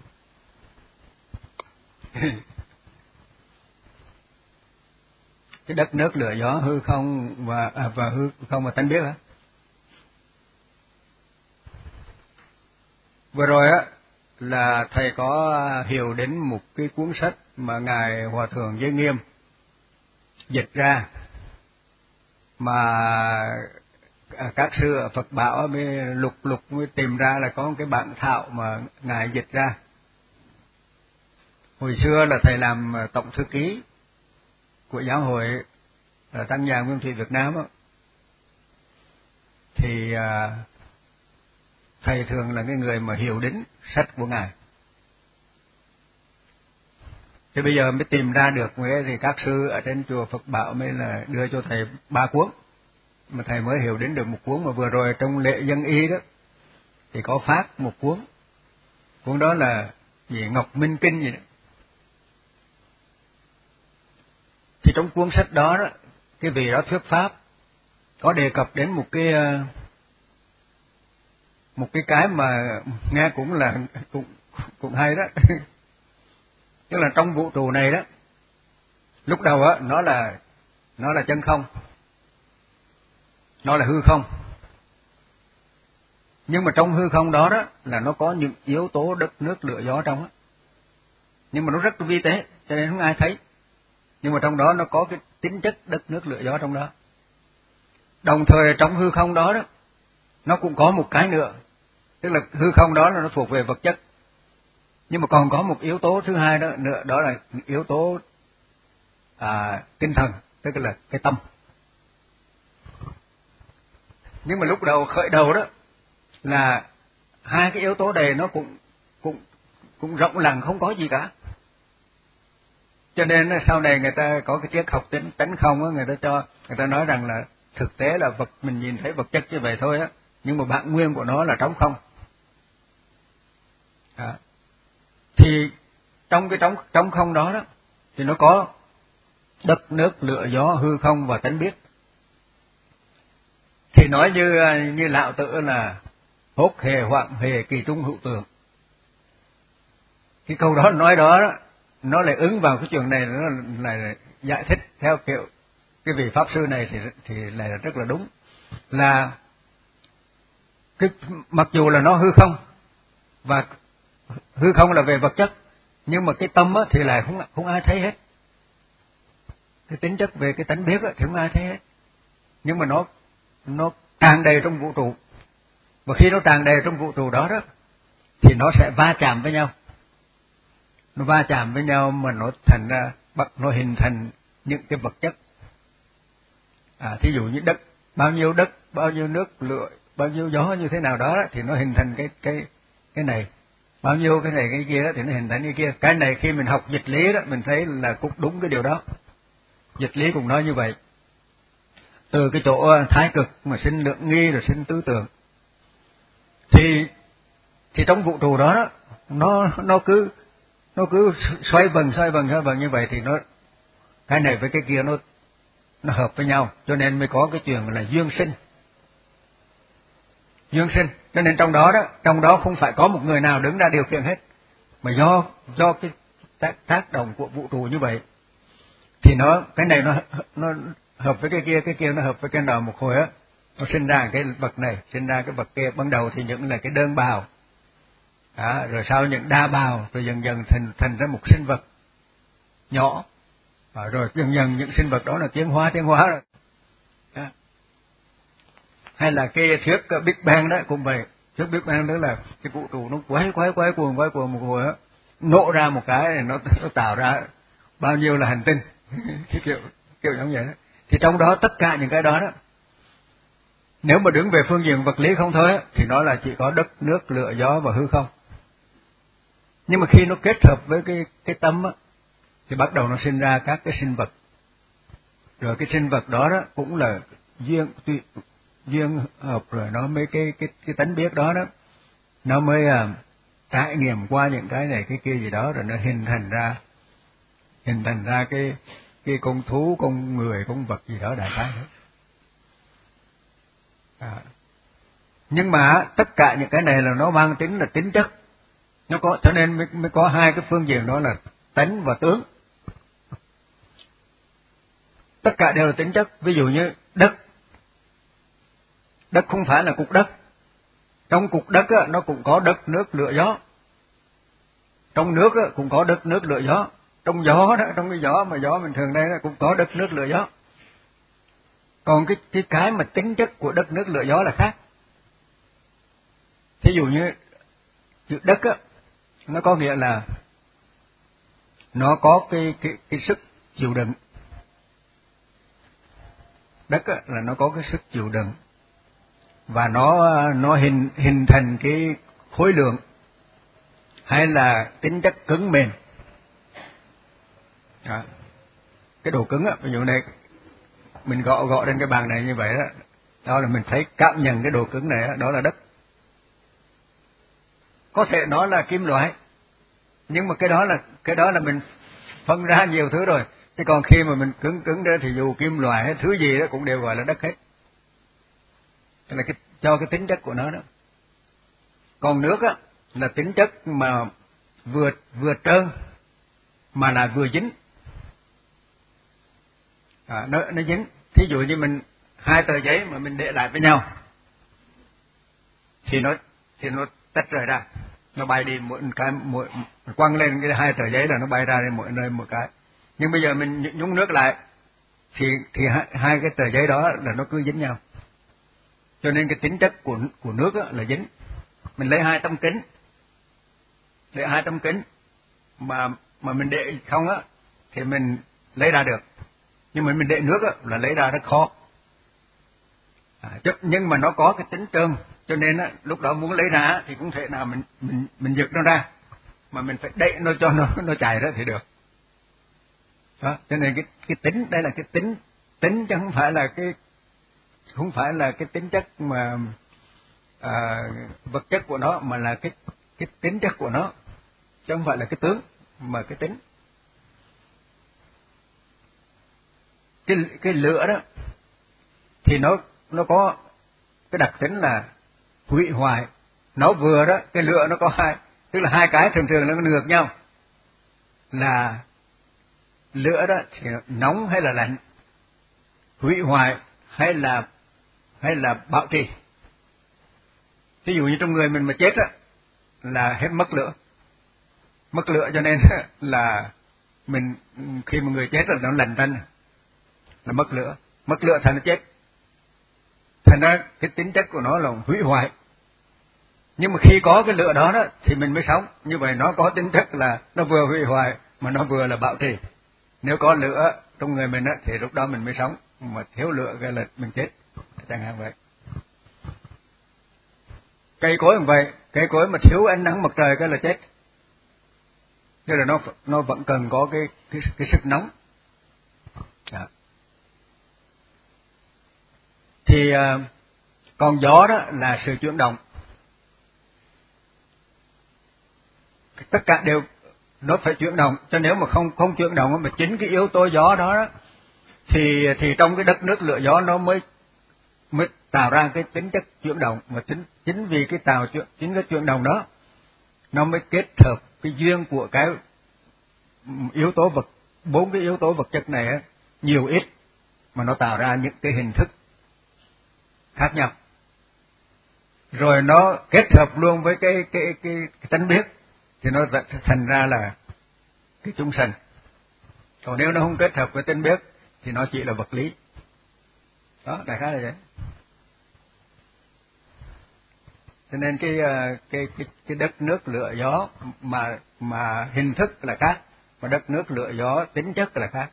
Cái đất, nước, lửa, gió, hư không và hư không và tánh biết hả? Vừa rồi á là thầy có hiểu đến một cái cuốn sách mà ngài Hòa thượng Giới Nghiêm dịch ra, mà các sư ở Phật Bảo mới lục mới tìm ra là có một cái bản thảo mà ngài dịch ra. Hồi xưa là thầy làm tổng thư ký của giáo hội Tăng Già Nguyên Thủy Việt Nam á, thì thầy thường là cái người mà hiểu đến sách của ngài. Thì bây giờ mới tìm ra được thì các sư ở trên chùa Phật Bảo mới là đưa cho thầy 3 cuốn, mà thầy mới hiểu đến được một cuốn. Mà vừa rồi trong lễ dân y đó thì có phát một cuốn đó là gì Ngọc Minh Kinh gì đó. Thì trong cuốn sách đó, cái vị đó thuyết pháp có đề cập đến một cái mà nghe cũng hay đó. Tức là trong vũ trụ này đó, lúc đầu á nó là chân không, nó là hư không. Nhưng mà trong hư không đó là nó có những yếu tố đất nước lửa gió trong á. Nhưng mà nó rất vi tế cho nên không ai thấy. Nhưng mà trong đó nó có cái tính chất đất nước lửa gió trong đó. Đồng thời trong hư không đó nó cũng có một cái nữa, tức là hư không đó là nó thuộc về vật chất. Nhưng mà còn có một yếu tố thứ hai nữa, đó là yếu tố tinh thần, tức là cái tâm. Nhưng mà lúc đầu khởi đầu đó là hai cái yếu tố này nó cũng rộng lặng, không có gì cả. Cho nên sau này người ta có cái triết học tánh không á, người ta nói rằng là thực tế là vật mình nhìn thấy vật chất như vậy thôi á, nhưng mà bản nguyên của nó là trống không. Thì trong cái trống không đó thì nó có đất nước lửa gió hư không và tánh biết. Thì nói như Lão Tử là hốt hề hoạn hề kỳ trung hữu tượng. Cái câu đó nói đó nó lại ứng vào cái chuyện này, nó là giải thích theo kiểu cái vị pháp sư này thì là rất là đúng. Là cái mặc dù là nó hư không, và hư không là về vật chất, nhưng mà cái tâm thì lại không ai thấy hết. Cái tính chất về cái tánh biết thì không ai thấy hết. Nhưng mà nó tràn đầy trong vũ trụ. Và khi nó tràn đầy trong vũ trụ đó thì nó sẽ va chạm với nhau. Nó va chạm với nhau mà nó thành ra, nó hình thành những cái vật chất. Thí dụ như đất, bao nhiêu nước, lửa, bao nhiêu gió như thế nào đó thì nó hình thành cái này. Bao nhiêu cái này cái kia thì nó hình thành cái kia. Cái này khi mình học dịch lý đó, mình thấy là cũng đúng cái điều đó. Dịch lý cũng nói như vậy. Từ cái chỗ thái cực mà sinh lượng nghi rồi sinh tứ tượng. Thì trong vũ trụ đó nó cứ xoay vần như vậy thì cái này với cái kia nó hợp với nhau, cho nên mới có cái chuyện là duyên sinh. Cho nên trong đó không phải có một người nào đứng ra điều khiển hết, mà do cái tác động của vũ trụ như vậy thì cái này nó hợp với cái kia nó hợp với cái nào, một hồi nó sinh ra cái vật này, sinh ra cái vật kia. Ban đầu thì những là cái đơn bào, rồi sau những đa bào, rồi dần dần thành ra một sinh vật nhỏ, rồi dần dần những sinh vật đó là tiến hóa rồi. Hay là cái thuyết Big Bang đó cũng vậy. Thuyết Big Bang đó là cái vũ trụ nó quay cuồng một hồi nổ ra một cái này, nó tạo ra bao nhiêu là hành tinh. Cái kiểu giống vậy đó. Thì trong đó tất cả những cái đó nếu mà đứng về phương diện vật lý không thôi thì nó là chỉ có đất, nước, lửa, gió và hư không. Nhưng mà khi nó kết hợp với cái tâm thì bắt đầu nó sinh ra các cái sinh vật. Rồi cái sinh vật đó cũng là duyên hợp, rồi nó mới cái tánh biết đó nó mới trải nghiệm qua những cái này cái kia gì đó, rồi nó hình thành ra cái con thú, con người, con vật gì đó đại khái. Nhưng mà tất cả những cái này là nó mang tính là tính chất. Nó có, cho nên mới có hai cái phương diện đó là tánh và tướng. Tất cả đều là tính chất. Ví dụ như đất không phải là cục đất. Trong cục đất nó cũng có đất, nước, lửa, gió. Trong nước cũng có đất, nước, lửa, gió. Trong gió đó, trong cái gió mà gió bình thường đây cũng có đất, nước, lửa, gió. Còn cái mà tính chất của đất, nước, lửa, gió là khác. Thí dụ như chữ đất nó có nghĩa là nó có cái sức chịu đựng. Đất là nó có cái sức chịu đựng, và nó hình thành cái khối lượng hay là tính chất cứng mềm. Cái độ cứng ví dụ này mình gõ lên cái bàn này như vậy đó là mình thấy cảm nhận cái độ cứng này đó là đất. có thể nó là kim loại, nhưng mà cái đó là mình phân ra nhiều thứ rồi, chứ còn khi mà mình cứng đó thì dù kim loại hay thứ gì đó cũng đều gọi là đất hết. Đó là cho cái tính chất của nó đó. Còn nước á là tính chất mà vừa trơn mà là vừa dính. Nó dính. Thí dụ như mình hai tờ giấy mà mình để lại với nhau thì nó tách rời ra, nó bay đi mỗi quăng lên cái hai tờ giấy là nó bay ra đến mỗi nơi một cái. Nhưng bây giờ mình nhúng nước lại thì hai cái tờ giấy đó là nó cứ dính nhau. Cho nên cái tính chất của nước á, là dính. Mình lấy hai tấm kính mà mình để không á thì mình lấy ra được, nhưng mà mình để nước á là lấy ra rất khó. Nhưng mà nó có cái tính trơn, cho nên á lúc đó muốn lấy ra thì cũng thể nào mình giật nó ra, mà mình phải đậy nó cho nó chảy ra thì được. Đó, cho nên cái tính đây là cái tính chứ không phải là cái tính chất mà vật chất của nó, mà là cái tính chất của nó, chứ không phải là cái tướng mà cái tính. Cái lửa đó thì nó có cái đặc tính là hủy hoại. Nó vừa đó, cái lửa nó có tức là hai cái thường nó ngược nhau, là lửa đó thì nóng hay là lạnh, hủy hoại hay là bảo trì. Ví dụ như trong người mình mà chết á là hết mất lửa, cho nên là mình khi mà người chết là nó lạnh tanh, là mất lửa thành nó chết. Thành ra cái tính chất của nó là hủy hoại. Nhưng mà khi có cái lửa đó thì mình mới sống. Như vậy nó có tính chất là nó vừa hủy hoại mà nó vừa là bảo trì. Nếu có lửa trong người mình thì lúc đó mình mới sống, mà thiếu lửa cái là mình chết, chẳng hạn vậy. Cây cối cũng vậy, cây cối mà thiếu ánh nắng mặt trời cái là chết. Thế là nó vẫn cần có cái sức nóng. Đó. Thì còn gió đó là sự chuyển động. Tất cả đều nó phải chuyển động, cho nếu mà không chuyển động mà chính cái yếu tố gió đó thì trong cái đất nước lửa gió nó mới tạo ra cái tính chất chuyển động, mà chính vì chính cái chuyển động đó nó mới kết hợp cái duyên của cái yếu tố vật, 4 cái yếu tố vật chất này nhiều ít mà nó tạo ra những cái hình thức khác nhau, rồi nó kết hợp luôn với cái tánh biết thì nó thành ra là cái chúng sanh. Còn nếu nó không kết hợp với tánh biết thì nó chỉ là vật lý. Đó, đại khái là vậy. Cho nên cái đất nước lửa gió mà hình thức là khác, mà đất nước lửa gió tính chất là khác.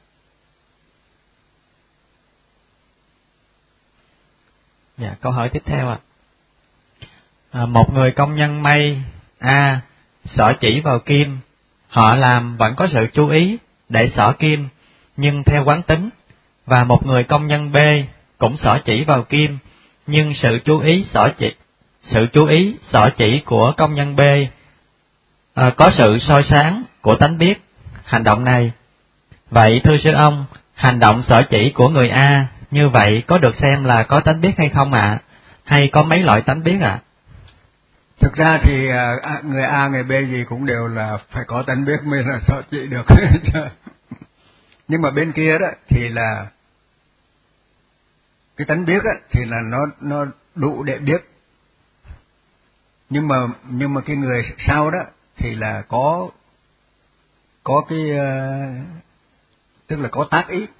Dạ, câu hỏi tiếp theo ạ. Một người công nhân may A xỏ chỉ vào kim, họ làm vẫn có sự chú ý để xỏ kim, nhưng theo quán tính, và một người công nhân B cũng xỏ chỉ vào kim, nhưng sự chú ý xỏ chỉ của công nhân B có sự soi sáng của tánh biết hành động này. Vậy thưa sư ông, hành động xỏ chỉ của người A như vậy có được xem là có tánh biết hay không ạ? Hay có mấy loại tánh biết ạ? Thực ra thì người A người B gì cũng đều là phải có tánh biết mới là xỏ chỉ được. Nhưng mà bên kia đó thì là cái tánh biết thì là nó đủ để biết. Nhưng mà cái người sau đó thì là có cái tức là có tác ý.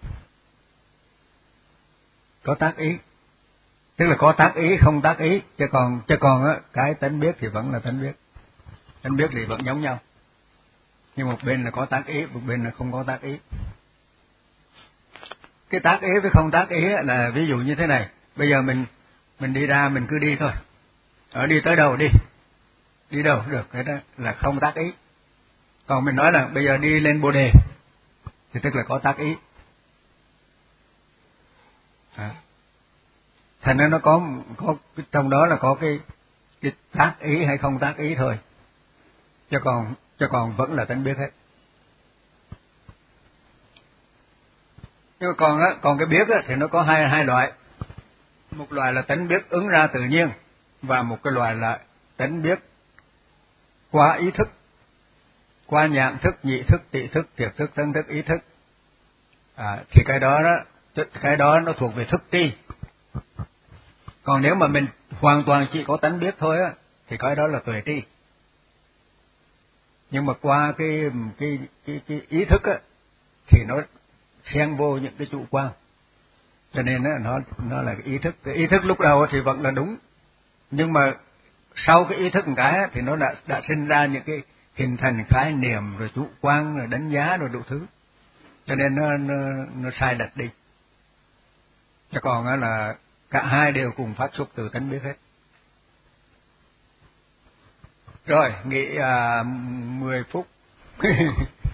Có tác ý. Tức là có tác ý không tác ý, chứ còn cái tánh biết thì vẫn là tánh biết. Tánh biết thì vẫn giống nhau. Nhưng một bên là có tác ý, một bên là không có tác ý. Cái tác ý với không tác ý là ví dụ như thế này. Bây giờ mình đi ra mình cứ đi thôi. Đi tới đâu đi. Đi đâu được, cái đó là không tác ý. Còn mình nói là bây giờ đi lên Bồ Đề thì tức là có tác ý. Thành ra nó có trong đó là có cái tác ý hay không tác ý thôi. chứ còn vẫn là tánh biết hết. Nhưng mà còn cái biết thì nó có hai loại. Một loại là tánh biết ứng ra tự nhiên, và một cái loại là tánh biết qua ý thức, qua nhãn thức, nhị thức, tị thức, thiệt thức, thân thức, ý thức. Thì cái đó nó thuộc về thức tri. Còn nếu mà mình hoàn toàn chỉ có tánh biết thôi thì cái đó là tuệ tri. Nhưng mà qua cái ý thức thì nó xen vô những cái chủ quan, cho nên nó là cái ý thức. Cái ý thức lúc đầu thì vẫn là đúng, nhưng mà sau cái ý thức một cái thì nó đã sinh ra những cái hình thành khái niệm, rồi chủ quan, rồi đánh giá, rồi đủ thứ, cho nên nó sai lệch đi. Chứ còn là cả hai đều cùng phát xuất từ tánh biết hết. Rồi nghỉ 10 phút.